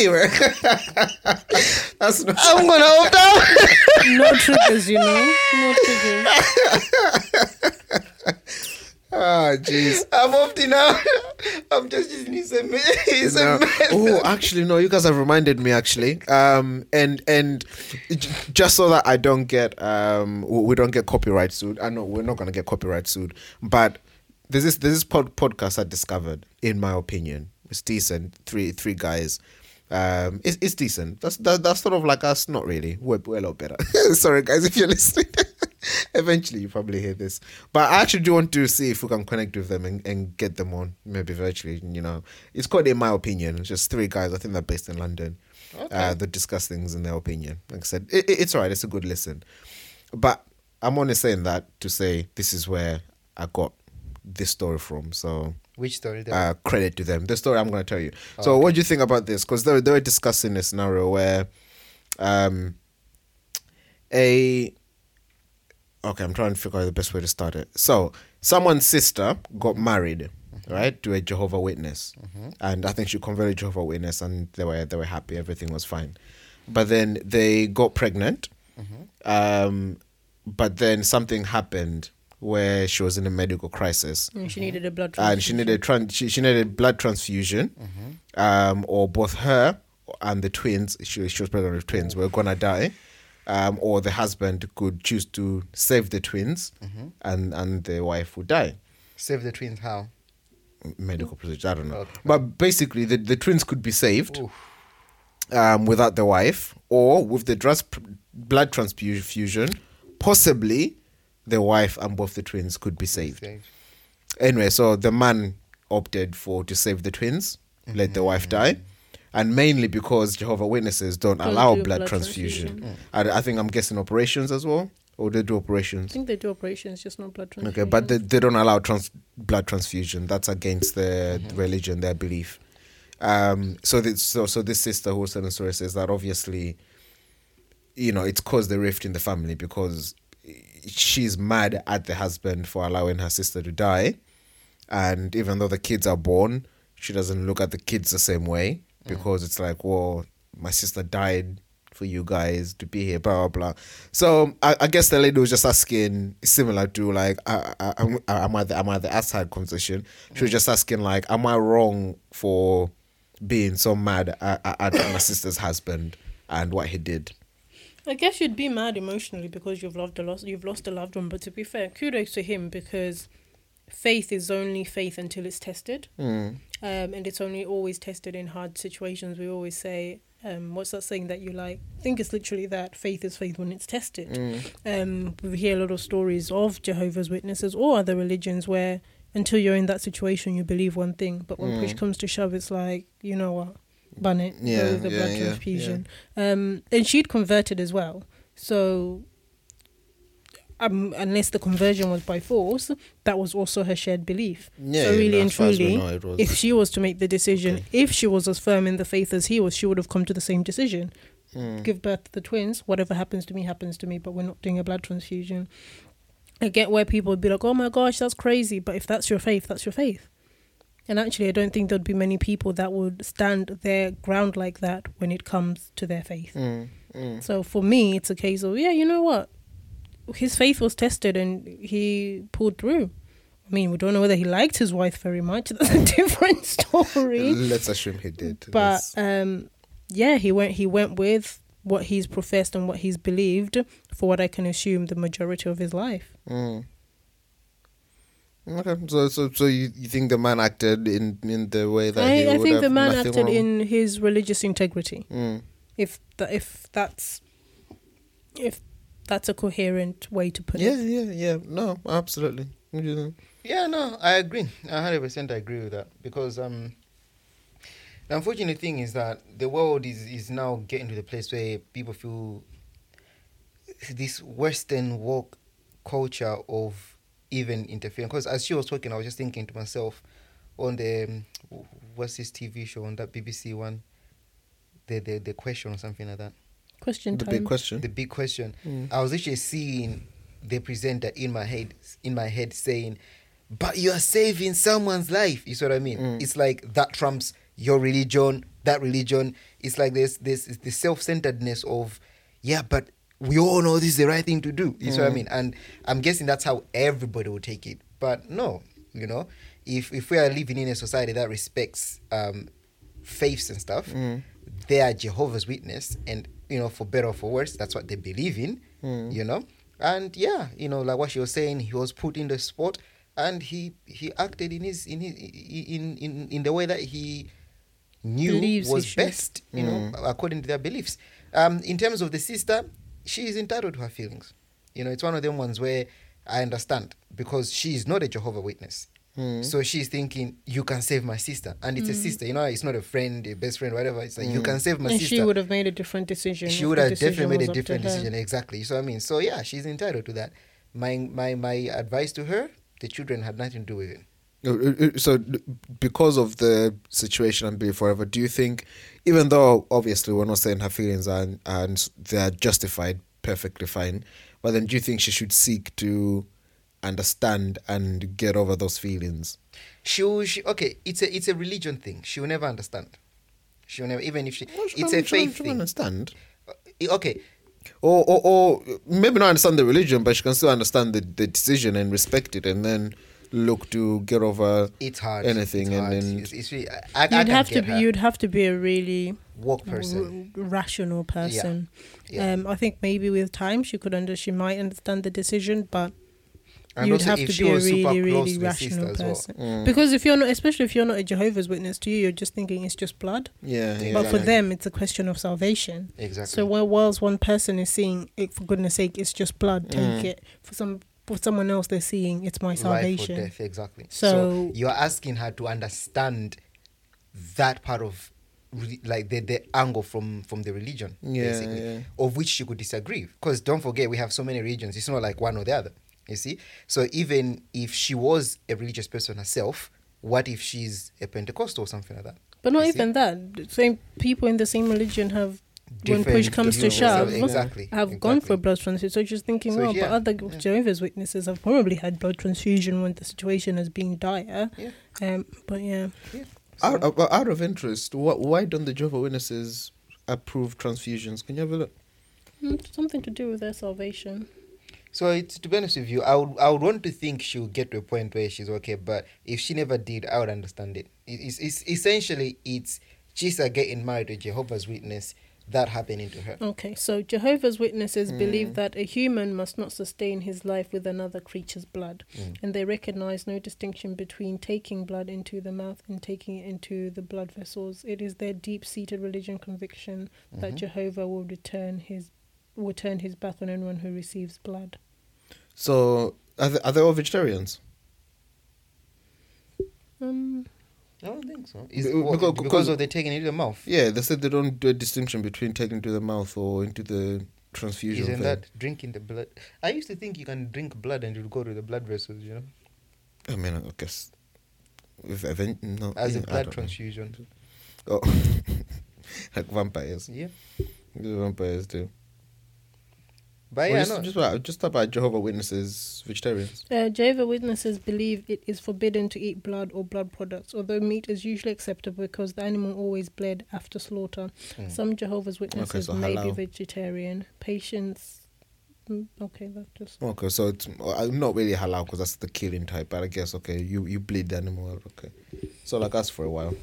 That's not. I'm gonna opt out. No triggers, you know. No triggers. Ah, jeez. I'm opting out. I'm just using his his No. Oh, actually, no. You guys have reminded me. Actually, and just so that I don't get we don't get copyright sued. I know we're not gonna get copyright sued, but there's this podcast I discovered. In my opinion, it's decent. Three guys. It's decent. That's sort of like us. Not really. We're a lot better. Sorry, guys, if you're listening. Eventually, you probably hear this, but I actually do want to see if we can connect with them and get them on, maybe virtually. You know, it's called In My Opinion. It's just three guys. I think they're based in London. Okay. That discuss things in their opinion. Like I said, it's alright. It's a good listen. But I'm only saying that to say this is where I got this story from. So Which story? credit to them. The story I'm going to tell you. So what do you think about this? Because they were discussing a scenario where okay, I'm trying to figure out the best way to start it. So someone's sister got married, right, to a Jehovah Witness, and I think she converted Jehovah Witness, and they were happy, everything was fine. But then they got pregnant, but then something happened where she was in a medical crisis. And she needed a blood transfusion. And she needed blood transfusion, or both her and the twins. She was pregnant with twins. Were gonna die, or the husband could choose to save the twins, and the wife would die. Save the twins how? Medical procedure. I don't know, Okay. but basically the twins could be saved without the wife, or with the blood transfusion, possibly the wife and both the twins could be saved. Anyway, so the man opted to save the twins, let the wife die, and mainly because Jehovah Witnesses don't allow do blood blood transfusion. I think I'm guessing operations as well, or they do I operations. think they do operations, just not blood transfusion. Okay, but they don't allow blood transfusion. That's against their religion, their belief. So this sister who was telling the story says that obviously, you know, it's caused a rift in the family because she's mad at the husband for allowing her sister to die, and even though the kids are born, she doesn't look at the kids the same way because it's like, well, my sister died for you guys to be here, blah blah blah. So I guess the lady was just asking, similar to like, am I the outside conversation? She was just asking like, am I wrong for being so mad at my sister's husband and what he did? I guess you'd be mad emotionally because you've lost a loved one. But to be fair, kudos to him, because faith is only faith until it's tested, and it's only always tested in hard situations. We always say, what's that saying that you like? I think it's literally that faith is faith when it's tested. We hear a lot of stories of Jehovah's Witnesses or other religions where until you're in that situation, you believe one thing, but when push comes to shove, it's like, you know what? Bun it, go with the blood transfusion. And she'd converted as well. So unless the conversion was by force, that was also her shared belief. So really and truly, if she was to make the decision, if she was as firm in the faith as he was, she would have come to the same decision. Give birth to the twins, whatever happens to me, but we're not doing a blood transfusion. I get where people would be like, oh my gosh, that's crazy. But if that's your faith, that's your faith. And actually, I don't think there'd be many people that would stand their ground like that when it comes to their faith. So for me, it's a case of, yeah, you know what? His faith was tested and he pulled through. I mean, we don't know whether he liked his wife very much. That's a different story. Let's assume he did. But yeah, he went with what he's professed and what he's believed for what I can assume the majority of his life. Okay, so you think the man acted in the way that I think the man acted wrong? in his religious integrity. If that's a coherent way to put it. Yeah. No, absolutely. Yeah, no, I agree. 100% I agree with that, because the unfortunate thing is that the world is now getting to the place where people feel this Western woke culture of even interfering. Because as she was talking, I was just thinking to myself on the what's this TV show on that BBC one, the question or something like that. Question time. The big question. I was actually seeing the presenter in my head saying, but you are saving someone's life. You see what I mean? It's like that trumps your religion, that religion. It's like this the self-centeredness of, yeah, but we all know this is the right thing to do. You see what I mean? And I'm guessing that's how everybody will take it. But no, You know, if we are living in a society that respects faiths and stuff, they are Jehovah's Witness, and you know, for better or for worse, that's what they believe in. You know, and yeah, you know, like what she was saying, he was put in the spot, and he acted in the way that he knew Believes he was should. best, you know, according to their beliefs. In terms of the sister, she is entitled to her feelings. You know, it's one of them ones where I understand, because she is not a Jehovah's Witness. So she's thinking, you can save my sister. And it's a sister, you know, it's not a friend, a best friend, whatever. It's like, you can save my And sister. she would have made a different decision. She if would the have decision definitely made was a up to different her. decision. Exactly. So I mean, so yeah, she's entitled to that. My advice to her, the children had nothing to do with it. So, because of the situation and Be Forever, do you think, even though obviously we're not saying her feelings and they're justified, perfectly fine, but then do you think she should seek to understand and get over those feelings? She okay, it's a religion thing. She will never understand. She will never, even if it's a faith She thing. understand. Okay, Or maybe not understand the religion, but she can still understand the decision and respect it, and then look to get over it's hard. anything. It's And hard. then It's really, I can't get her. You'd have to be a really Woke person. rational person. Yeah. I think maybe with time she might understand the decision, but And you'd also have if to she be a was super really, close really to the sister rational as well. person. Because if you're not, especially if you're not a Jehovah's Witness, to you, you're just thinking it's just blood. yeah. But for Exactly. them, it's a question of salvation. Exactly. So whilst one person is seeing it, for goodness sake, it's just blood, take it. For someone else, they're seeing it's my Life or salvation. death, exactly. So- you're asking her to understand that part of like the angle from the religion, basically, yeah. of which she could disagree. Because don't forget, we have so many religions. It's not like one or the other. You see, so even if she was a religious person herself, what if she's a Pentecostal or something like that? But not You see? even that. The same people in the same religion have, when Different push comes to views, shove, exactly, have gone for blood transfusion. So just thinking, So, well, yeah, but other yeah. Jehovah's Witnesses have probably had blood transfusion when the situation has been dire. Yeah. But yeah. Yeah. Out of interest, why don't the Jehovah's Witnesses approve transfusions? Can you have a look? Something to do with their salvation. So it's, to be honest with you, I would want to think she'll get to a point where she's okay. But if she never did, I would understand it. It's essentially she's getting married to Jehovah's Witness, that happening to her. Okay, so Jehovah's Witnesses believe that a human must not sustain his life with another creature's blood, and they recognize no distinction between taking blood into the mouth and taking it into the blood vessels. It is their deep-seated religion conviction that Jehovah will turn his back on anyone who receives blood. So, are they all vegetarians? I don't think so. Because of the taking it into the mouth. Yeah, they said they don't do a distinction between taking it to the mouth or into the transfusion Isn't thing. that drinking the blood? I used to think you can drink blood and it will go to the blood vessels, you know, I mean, I guess. as I a don't blood know. transfusion. Oh, like vampires. Yeah. The vampires do. But Or yeah, just about Jehovah's Witnesses vegetarians. Jehovah's Witnesses believe it is forbidden to eat blood or blood products, although meat is usually acceptable because the animal always bled after slaughter. Some Jehovah's Witnesses so may be halal. vegetarian. Patients... Okay, that's just... Okay, so it's not really halal because that's the killing type, but I guess, okay, you bleed the animal out, okay. So like us for a while.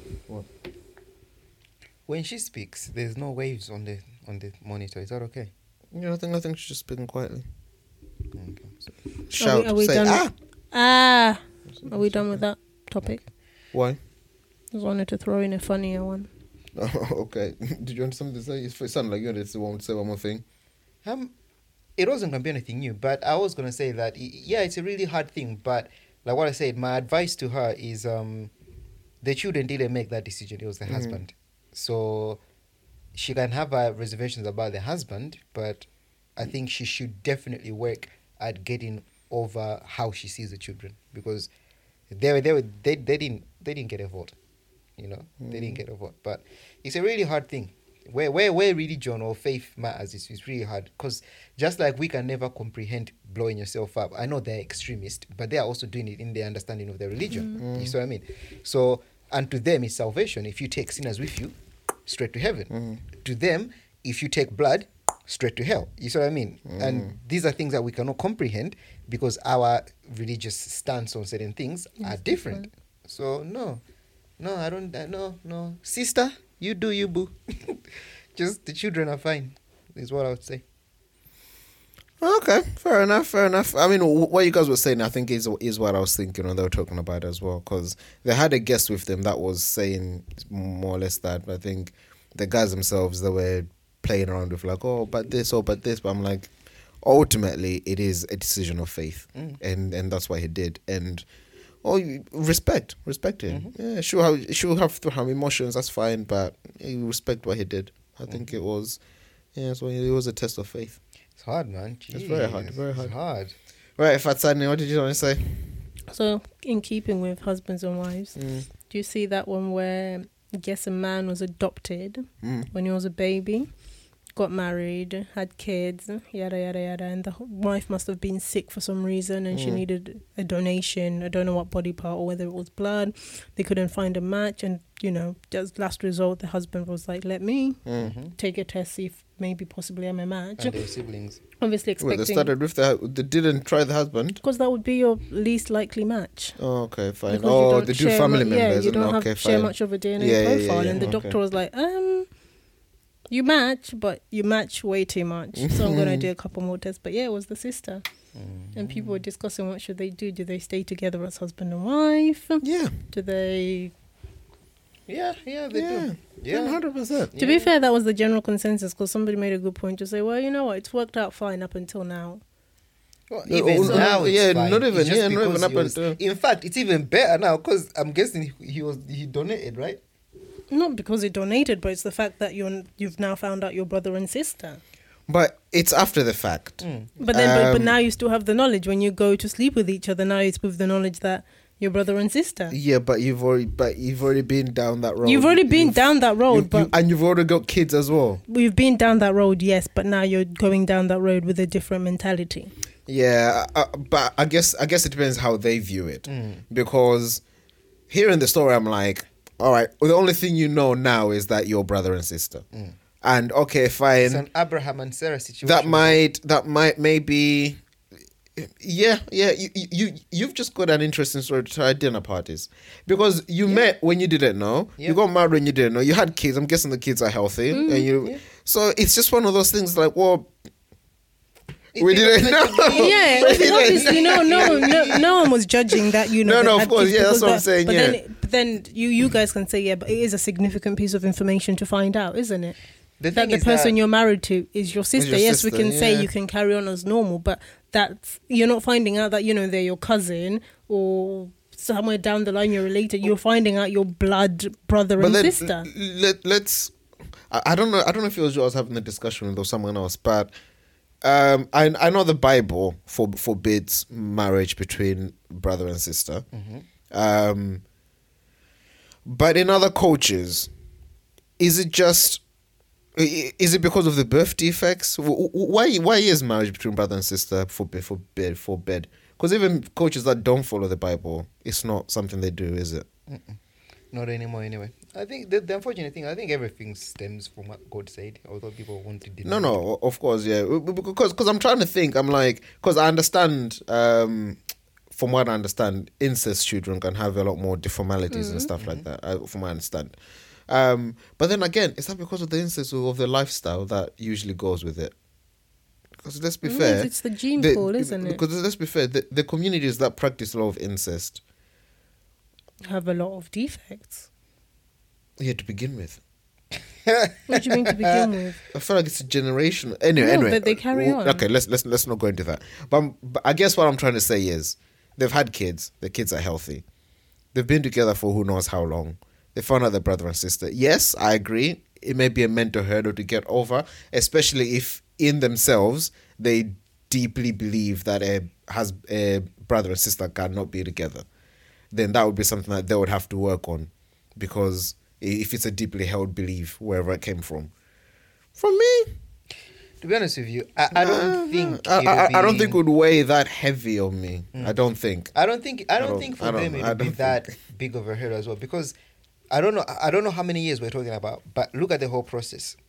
when she speaks, there's no waves on the monitor. Is that okay? Yeah, I think she's just speaking quietly. Okay. Shout, are we say, done? ah! Are we done with that topic? Why? Just wanted to throw in a funnier one. Okay. Did you want something to say? It sounded like you wanted to say one more thing. It wasn't going to be anything new, but I was going to say that, yeah, it's a really hard thing. But like what I said, my advice to her is the children didn't make that decision. It was the husband. So she can have her reservations about the husband, but I think she should definitely work at getting over how she sees the children, because they didn't get a vote, you know. They didn't get a vote, but it's a really hard thing. Where religion or faith matters, it's really hard, because just like we can never comprehend blowing yourself up. I know they're extremists, but they are also doing it in their understanding of their religion. You see what I mean? So, and to them, it's salvation. If you take sinners with you, straight to heaven. To them, if you take blood, straight to hell. You see what I mean? And these are things that we cannot comprehend because our religious stance on certain things are different. So no, I don't. No, sister, you do you, boo. Just the children are fine. Is what I would say. Okay, fair enough. I mean, what you guys were saying, I think is what I was thinking when they were talking about as well, because they had a guest with them that was saying more or less that. But I think the guys themselves, they were playing around with like, but this. But I'm like, ultimately, it is a decision of faith, and that's what he did, and respect him. Yeah, she'll have to have emotions. That's fine, but you respect what he did. I think it was, so it was a test of faith. It's hard, man. Jeez. It's very hard. It's hard. Right, Fatsani, what did you want to say? So, in keeping with husbands and wives, do you see that one where, I guess, a man was adopted when he was a baby, got married, had kids, yada, yada, yada, and the wife must have been sick for some reason and she needed a donation. I don't know what body part or whether it was blood. They couldn't find a match, and, just last result, the husband was like, let me take a test, see if maybe possibly I'm a match. And their siblings. Obviously expecting... Well, they started with they didn't try the husband? Because that would be your least likely match. Oh, okay, fine. Because They do family members. Yeah, you don't okay, share fine. much of a DNA profile. And the okay. doctor was like, you match, but you match way too much. So I'm going to do a couple more tests. But yeah, it was the sister. And people were discussing what should they do. Do they stay together as husband and wife? Yeah. Do they... Yeah, they do. Yeah, 100%. To be fair, that was the general consensus, because somebody made a good point to say, well, you know what, it's worked out fine up until now. Well, even now, it's fine. Not even, It's just not even because up he was- until... In fact, it's even better now because I'm guessing he donated, right? Not because he donated, but it's the fact that you've now found out your brother and sister. But it's after the fact. But then, but now you still have the knowledge. When you go to sleep with each other, now it's with the knowledge that you're brother and sister. Yeah, but you've already been down that road. You've already been down that road, and you've already got kids as well. We've been down that road, yes, but now you're going down that road with a different mentality. Yeah, but I guess it depends how they view it. Because hearing the story, I'm like, all right, well, the only thing you know now is that you're brother and sister. And okay, fine. It's an Abraham and Sarah situation. That might maybe... Yeah. You've just got an interesting story to try dinner parties, because you met when you didn't know, you got married when you didn't know, you had kids. I'm guessing the kids are healthy, so it's just one of those things. Like, well, we didn't know. Yeah, obviously, no one was judging that. No, of course, that's what I'm saying. But then you guys can say, but it is a significant piece of information to find out, isn't it? The that thing the is person that you're married to is your sister. Yes, we can say yeah. you can carry on as normal, but that's you're not finding out that they're your cousin or somewhere down the line you're related. You're finding out your blood brother and sister. Let's. I don't know. I don't know if it was you I was having a discussion with or someone else, but I know the Bible forbids marriage between brother and sister. But in other cultures, is it because of the birth defects? Why is marriage between brother and sister forbid? Because even cultures that don't follow the Bible, it's not something they do, is it? Not anymore, anyway. I think the unfortunate thing, I think everything stems from what God said, although people want to deny. No, of course, yeah. Because I'm trying to think, I'm like, because I understand, from what I understand, incest children can have a lot more deformalities and stuff like that, from what I understand. But then again, is that because of the incest or of the lifestyle that usually goes with it? Because let's be fair, it's the gene pool, isn't it? Because let's be fair, the communities that practice a lot of incest have a lot of defects. Yeah, to begin with. What do you mean to begin with? I feel like it's a generation. Anyway, but they carry on. Okay, let's not go into that. But I guess what I'm trying to say is they've had kids. The kids are healthy. They've been together for who knows how long. They found out their brother and sister. Yes, I agree. It may be a mental hurdle to get over, especially if in themselves they deeply believe that a brother and sister cannot be together. Then that would be something that they would have to work on, because if it's a deeply held belief, wherever it came from me, to be honest with you, I don't think I don't think it would weigh that heavy on me. I don't think. I don't think for them it would be that big of a hurdle as well, because I don't know how many years we're talking about, but look at the whole process,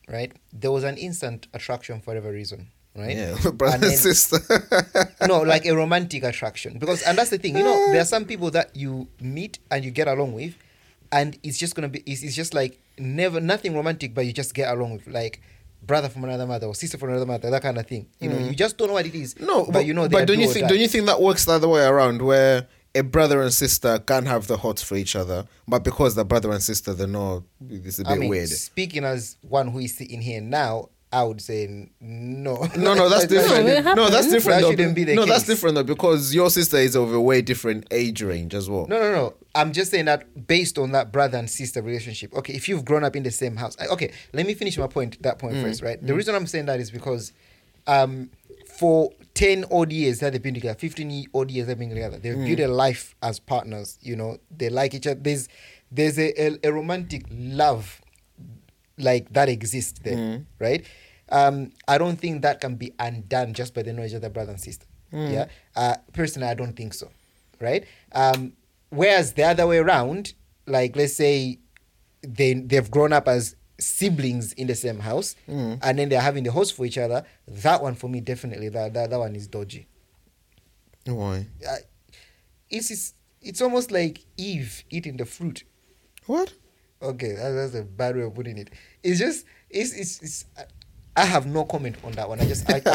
right? There was an instant attraction for whatever reason, right? Yeah, brother And and then- sister. No, like a romantic attraction. Because, and that's the thing, you know, there are some people that you meet and you get along with, and it's just gonna be, it's just like nothing romantic, but you just get along with, like brother from another mother or sister from another mother, that kind of thing. You know, you just don't know what it is. No, but you know, they but don't do you or think? die. Don't you think that works the other way around, where a brother and sister can have the hots for each other, but because the brother and sister, they know it's a bit I mean, weird. speaking as one who is sitting here now, I would say no. No, that's different. it No, that's happens. different. That though. shouldn't be the No, that's case. different though, because your sister is of a way different age range as well. No. I'm just saying that based on that brother and sister relationship. Okay, if you've grown up in the same house. Okay, let me finish my point. That point first, right? The reason I'm saying that is because, for 10 odd years that they've been together, 15 odd years they've been together, they've built a life as partners. You know, they like each other. There's a romantic love, like that exists there, right? I don't think that can be undone just by the knowledge of their brother and sister. Yeah. Personally, I don't think so, right? Whereas the other way around, like let's say they've grown up as siblings in the same house, and then they're having the host for each other. That one for me, definitely, that one is dodgy. Why? It's almost like Eve eating the fruit. What? Okay, that's a bad way of putting it. It's just it's I have no comment on that one.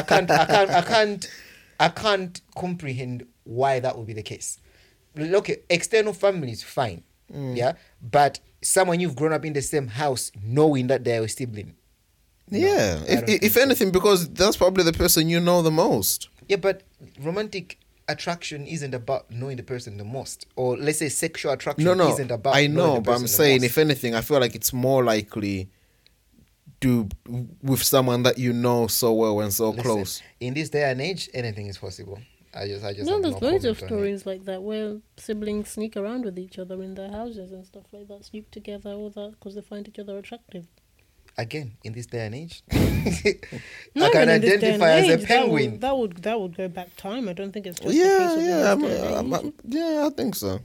I can't comprehend why that would be the case. Look, external family is fine, yeah, but someone you've grown up in the same house, knowing that they're a sibling. Yeah, I don't think if so. anything, because that's probably the person you know the most. Yeah, but romantic attraction isn't about knowing the person the most, or let's say sexual attraction No, isn't about. I knowing know, the but I'm person the saying, most. if anything, I feel like it's more likely to with someone that you know so well and so Listen, close. in this day and age, anything is possible. I just No, have there's no loads of comment on it. stories like that where siblings sneak around with each other in their houses and stuff like that, sneak together, all that, because they find each other attractive. Again, in this day and age, Not I can even in this day and identify as a age, penguin. That would go back time. I don't think it's just Yeah, the case yeah, of in this day and age. yeah, I think so.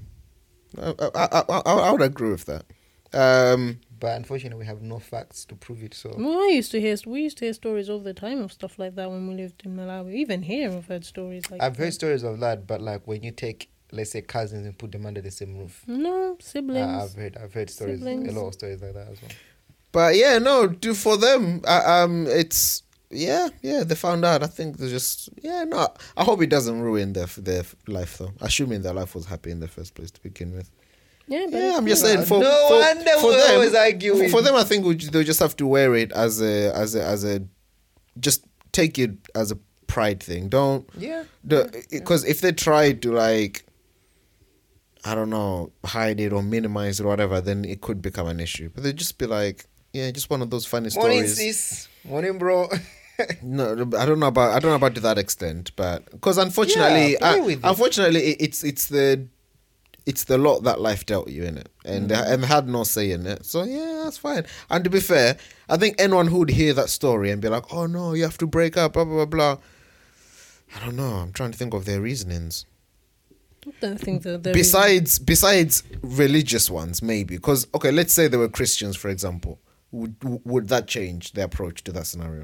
I would agree with that. But unfortunately, we have no facts to prove it. So Well, we used to hear stories all the time of stuff like that when we lived in Malawi. Even here, I've heard stories like I've that. heard stories of that. But like when you take, let's say, cousins and put them under the same roof, No, siblings. I've heard stories, Siblings. a lot of stories like that as well. But yeah, no, for them, it's they found out. I think they're just no. I hope it doesn't ruin their life though. Assuming their life was happy in the first place to begin with. Yeah, but Yeah, it's I'm just cool. saying for No for, wonder for we're them, always arguing. For them, I think they'll just have to wear it as a just take it as a pride thing. Don't Yeah. because if they try to like, I don't know, hide it or minimize it or whatever, then it could become an issue. But they just be like, yeah, just one of those funny Morning, stories. sis. Morning, bro. No, I don't know about to that extent, but because unfortunately, Yeah, play with it. unfortunately, it's the lot that life dealt you in it, and they had no say in it. So yeah, that's fine. And to be fair, I think anyone who would hear that story and be like, "Oh no, you have to break up," blah blah blah blah. I don't know. I'm trying to think of their reasonings. I don't think that there Besides religious ones, maybe because okay, let's say they were Christians, for example. Would that change their approach to that scenario?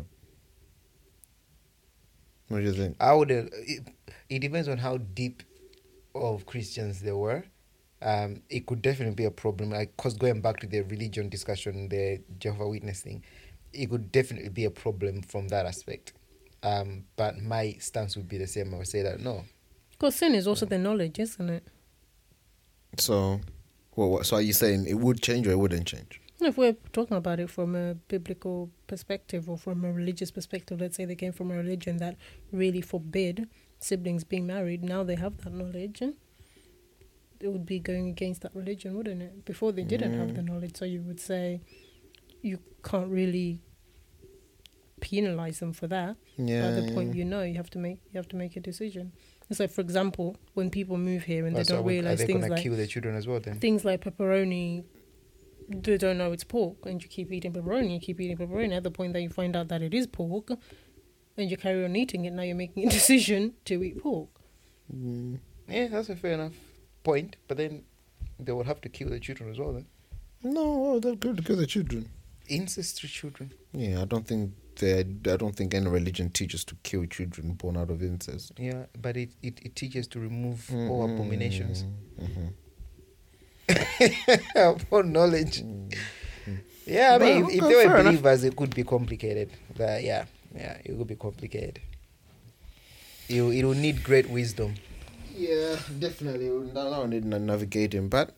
What do you think? I would. It depends on how deep of Christians they were. It could definitely be a problem. Like, cause going back to the religion discussion, the Jehovah's Witness thing, it could definitely be a problem from that aspect. But my stance would be the same. I would say that no. Because sin is also the knowledge, isn't it? So, so are you saying it would change or it wouldn't change? If we're talking about it from a biblical perspective or from a religious perspective, let's say they came from a religion that really forbid siblings being married, now they have that knowledge, it would be going against that religion, wouldn't it? Before they didn't have the knowledge, so you would say you can't really penalize them for that. Yeah. At the point you have to make a decision. It's like, for example, when people move here and they don't realize are they things gonna like kill their children as well then? things like pepperoni, they don't know it's pork, and you keep eating pepperoni. At the point that you find out that it is pork, and you carry on eating it, now you're making a decision to eat pork. Yeah, that's a fair enough point. But then they would have to kill their children as well then. No, they're good the children. Incest to children. Yeah, I don't think any religion teaches to kill children born out of incest. Yeah, but it teaches to remove all abominations. Upon knowledge. Yeah, I mean, if they were believers, it could be complicated. But yeah, it would be complicated. It will need great wisdom. Yeah, definitely. I'll need navigating, but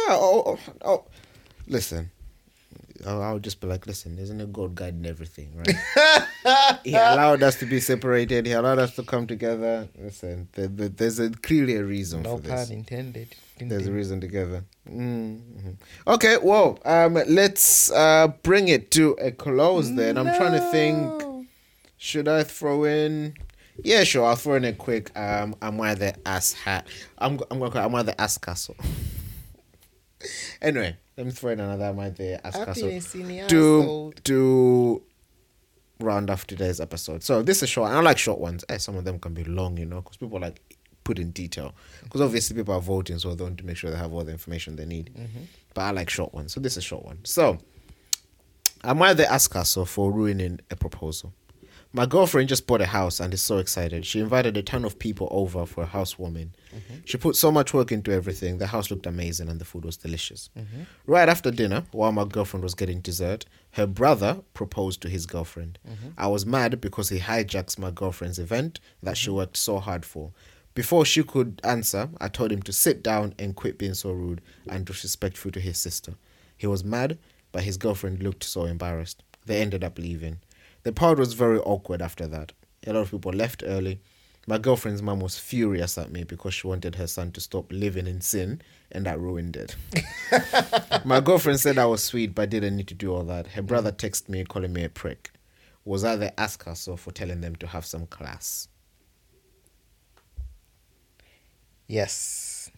listen. I'll just be like, listen, isn't it God guiding everything, right? He allowed us to be separated. He allowed us to come together. Listen, there's clearly a reason for this. No pun intended. There's a reason together. Mm-hmm. Okay, well, let's bring it to a close then. I'm trying to think, should I throw in... Yeah, sure, I'll throw in a quick, am I the ass hat? I'm going to call it, am I the ass castle? Anyway, let me throw in another am I the ass castle to round off today's episode. So this is short. I like short ones. Some of them can be long, because people like put in detail. Because obviously people are voting, so they want to make sure they have all the information they need. Mm-hmm. But I like short ones. So this is a short one. So, am I the ass castle for ruining a proposal? My girlfriend just bought a house and is so excited. She invited a ton of people over for a housewarming. Mm-hmm. She put so much work into everything. The house looked amazing and the food was delicious. Mm-hmm. Right after dinner, while my girlfriend was getting dessert, her brother proposed to his girlfriend. Mm-hmm. I was mad because he hijacks my girlfriend's event that she worked so hard for. Before she could answer, I told him to sit down and quit being so rude and disrespectful to his sister. He was mad, but his girlfriend looked so embarrassed. They ended up leaving. The party was very awkward after that. A lot of people left early. My girlfriend's mum was furious at me because she wanted her son to stop living in sin, and that ruined it. My girlfriend said I was sweet, but didn't need to do all that. Her brother texted me calling me a prick. Was I the ass castle for telling them to have some class? Yes,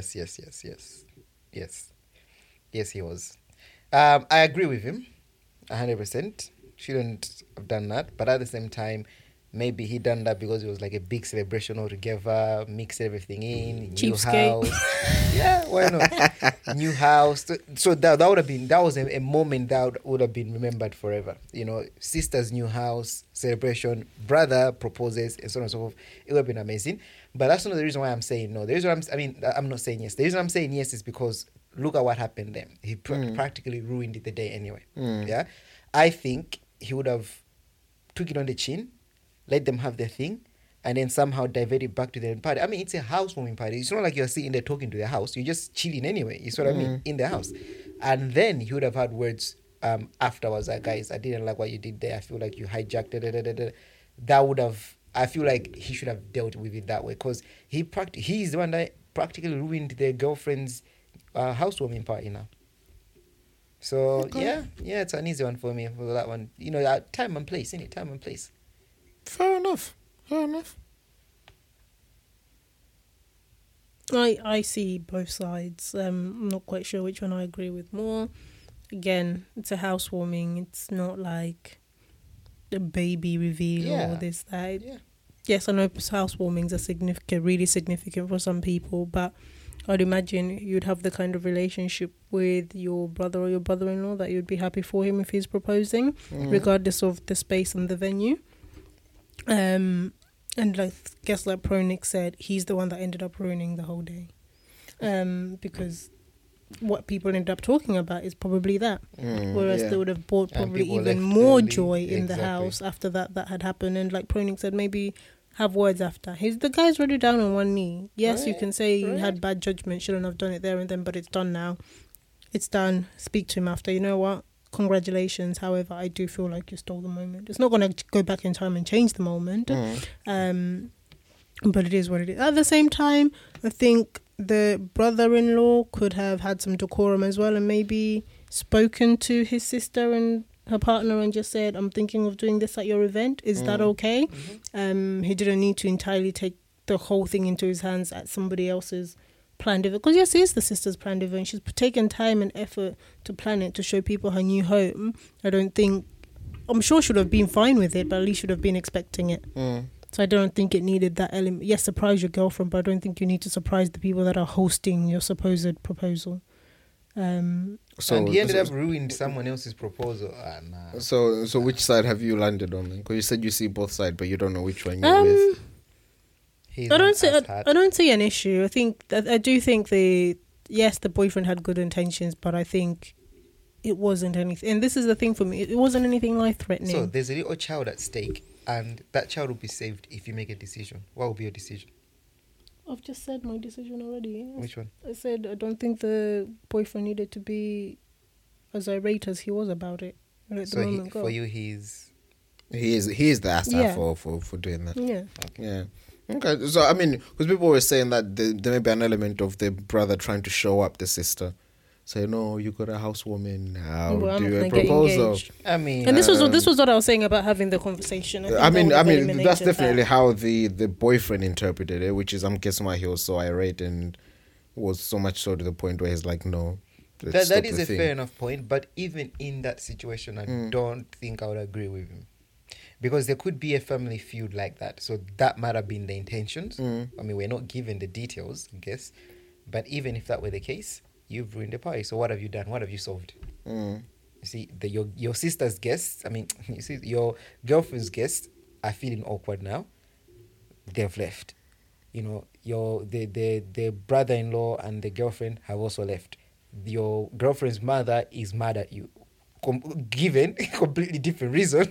he was. I agree with him 100%. Shouldn't have done that, but at the same time, maybe he done that because it was like a big celebration altogether, mixed everything in, new house. Yeah, why not? New house. So that would have been, that was a moment that would have been remembered forever. Sister's new house, celebration, brother proposes, and so on and so forth. It would have been amazing. But that's not the reason why I'm saying no. The reason I'm not saying yes. The reason I'm saying yes is because look at what happened then. He practically ruined the day anyway. Yeah, I think he would have took it on the chin, let them have their thing, and then somehow divert it back to their party. I mean, it's a housewarming party. It's not like you're sitting there talking to the house. You're just chilling anyway. You see what I mean? In the house. And then he would have had words afterwards, like, guys, I didn't like what you did there. I feel like you hijacked it. That would have, I feel like he should have dealt with it that way, because he's the one that practically ruined their girlfriend's housewarming party now. So, okay. Yeah, it's an easy one for me for that one. Time and place, innit? Time and place. Fair enough. I see both sides. I'm not quite sure which one I agree with more. Again, it's a housewarming. It's not like a baby reveal or this, that. Yeah. Yes, I know housewarmings are really significant for some people, but I'd imagine you'd have the kind of relationship with your brother or your brother-in-law that you'd be happy for him if he's proposing, regardless of the space and the venue. And I guess like Pronik said, he's the one that ended up ruining the whole day. Because what people ended up talking about is probably that. Whereas they would have brought probably even more joy in the house after that had happened. And like Pronik said, maybe have words after. The guy's already down on one knee. Yes, you can say you had bad judgment, shouldn't have done it there and then, but it's done now. It's done. Speak to him after. You know what? Congratulations. However, I do feel like you stole the moment. It's not going to go back in time and change the moment. But it is what it is. At the same time, I think the brother-in-law could have had some decorum as well and maybe spoken to his sister and her partner and just said, I'm thinking of doing this at your event. Is that okay? He didn't need to entirely take the whole thing into his hands at somebody else's planned event. Because yes, it is the sister's planned event. She's taken time and effort to plan it, to show people her new home. I'm sure she would have been fine with it, but at least should have been expecting it. So I don't think it needed that element. Yes, surprise your girlfriend, but I don't think you need to surprise the people that are hosting your supposed proposal. So and he ended up ruined someone else's proposal. Nah. So which side have you landed on? Because you said you see both sides, but you don't know which one you're with. He's I an don't see. asshat. I don't see an issue. I think I do think the boyfriend had good intentions, but I think it wasn't anything. And this is the thing for me: it wasn't anything life threatening. So there's a little child at stake, and that child will be saved if you make a decision. What will be your decision? I've just said my decision already. Which one? I said I don't think the boyfriend needed to be as irate as he was about it. Let the So moment go. for you, he's He is the asset Yeah. for doing that. Yeah. Yeah. Okay. So I mean, because people were saying that there may be an element of the brother trying to show up the sister, say, "No, you got a housewoman now. Well, I'm do not a gonna get proposal." engaged. I mean, And this was what I was saying about having the conversation. think I that mean, would have that's eliminated definitely that. how the boyfriend interpreted it, which is, I'm guessing, why he was so irate and was so much so to the point where he's like, "No." let's that stop is the a thing." fair enough point. But even in that situation, I don't think I would agree with him. Because there could be a family feud like that. So that might have been the intentions. I mean, we're not given the details, I guess. But even if that were the case, you've ruined the party. So what have you done? What have you solved? You see, your sister's guests, I mean, you see, your girlfriend's guests are feeling awkward now. They've left. You know, the brother-in-law and the girlfriend have also left. Your girlfriend's mother is mad at you. Given a completely different reason,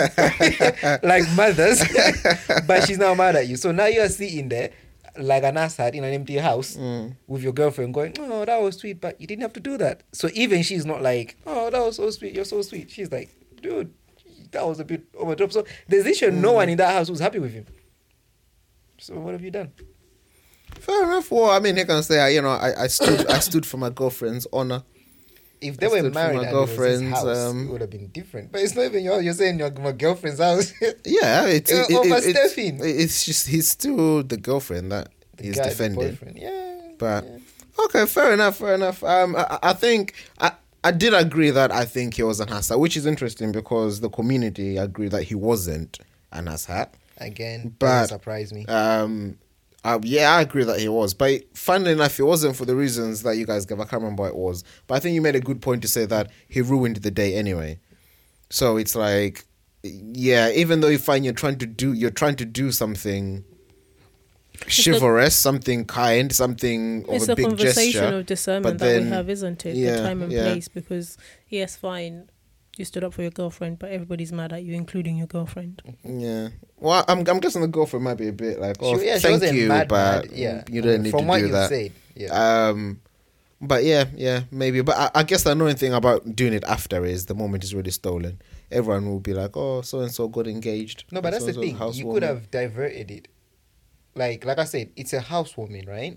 like mothers, but she's now mad at you. So now you are sitting there like an asshat in an empty house with your girlfriend going, "Oh, that was sweet, but you didn't have to do that." So even she's not like, "Oh, that was so sweet, you're so sweet." She's like, "Dude, that was a bit over the top." So there's issue no one in that house was happy with him. So what have you done? Fair enough. Well, I mean, he can say, I stood for my girlfriend's honor. If they I were stood for married my and it was his girlfriend's, house, it would have been different. But it's not even you're saying my girlfriend's house. Yeah, Overstepping. it's just he's still the girlfriend that The he's guy, the defending. boyfriend. Yeah. But yeah. okay, fair enough. I think I did agree that I think he was an asshat, which is interesting because the community agreed that he wasn't an asshat. Again, But, doesn't surprise me. Yeah, I agree that he was. But funnily enough, it wasn't for the reasons that you guys gave. I can't remember what it was. But I think you made a good point to say that he ruined the day anyway. So it's like, yeah, even though you find you're trying to do something chivalrous, something kind, something of It's a a big conversation gesture. of discernment but that we then- have, isn't it? yeah, The time and yeah. place. Because yes, fine, you stood up for your girlfriend, but everybody's mad at you, including your girlfriend. Yeah. Well, I'm guessing the girlfriend might be a bit like, "Oh, she thank wasn't you, mad, but yeah. you don't need From to what do you that." said, yeah. But yeah, maybe. But I guess the annoying thing about doing it after is the moment is really stolen. Everyone will be like, "Oh, so and so got engaged." No, but that's the So-and-so's thing. You housewarming. could have diverted it. Like I said, it's a housewarming, right?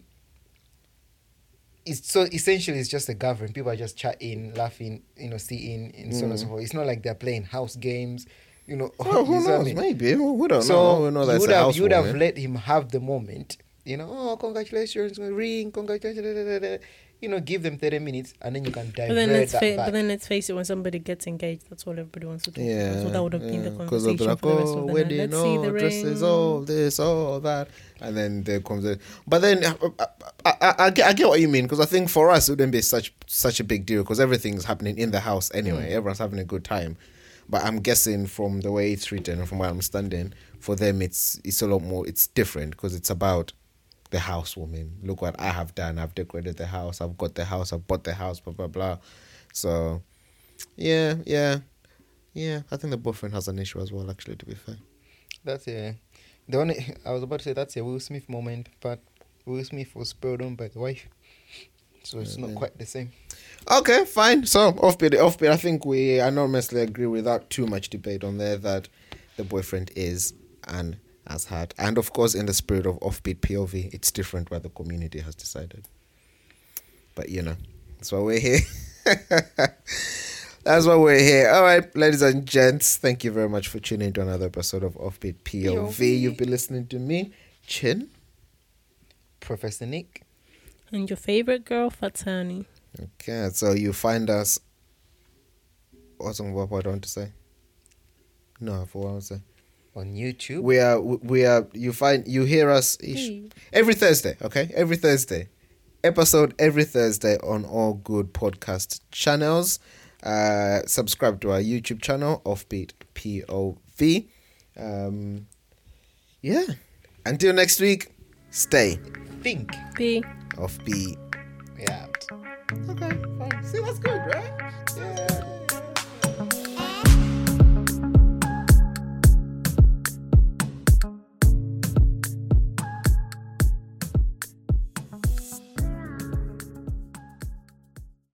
It's so essentially it's just a gathering. People are just chatting, laughing, sitting, and so on and so forth. It's not like they're playing house games, Well, who you see what I knows? mean? Maybe we don't know. So We know you that's would a have housewarming. let him have the moment. Oh, congratulations, ring, congratulations. Give them 30 minutes, and then you can divert that back. But then let's face it, when somebody gets engaged, that's all everybody wants to talk Yeah, about. So that would have been the because they'll conversation be like, for the rest "Oh, of the wedding, night. Let's see the dresses, ring. all this, all that," and then there comes it. But then I get what you mean, because I think for us it wouldn't be such a big deal because everything's happening in the house anyway. Everyone's having a good time. But I'm guessing from the way it's written and from what I'm understanding, for them it's a lot more. It's different because it's about the housewoman. Look what I have done. I've decorated the house. I've got the house. I've bought the house. Blah blah blah. So, yeah. I think the boyfriend has an issue as well. Actually, to be fair. That's the only I was about to say that's a Will Smith moment, but Will Smith was spurred on by the wife, so it's not quite the same. Okay, fine. So offbeat. I think we enormously agree without too much debate on there that the boyfriend is an asshat, and of course, in the spirit of offbeat POV, it's different what the community has decided. But that's why we're here. That's why we're here. All right, ladies and gents, thank you very much for tuning into another episode of Offbeat POV. You've been listening to me, Chin, Professor Nick. And your favorite girl, Fatani. Okay, so you find us. What I want to say? No, I forgot what I want to say. On YouTube. We are. You hear us Hey. every Thursday. Okay, every Thursday. episode every Thursday on all good podcast channels. Subscribe to our YouTube channel, Offbeat POV. Yeah. Until next week, stay Think. Be. offbeat. Yeah. Okay, fine. See, that's good, right? Yeah.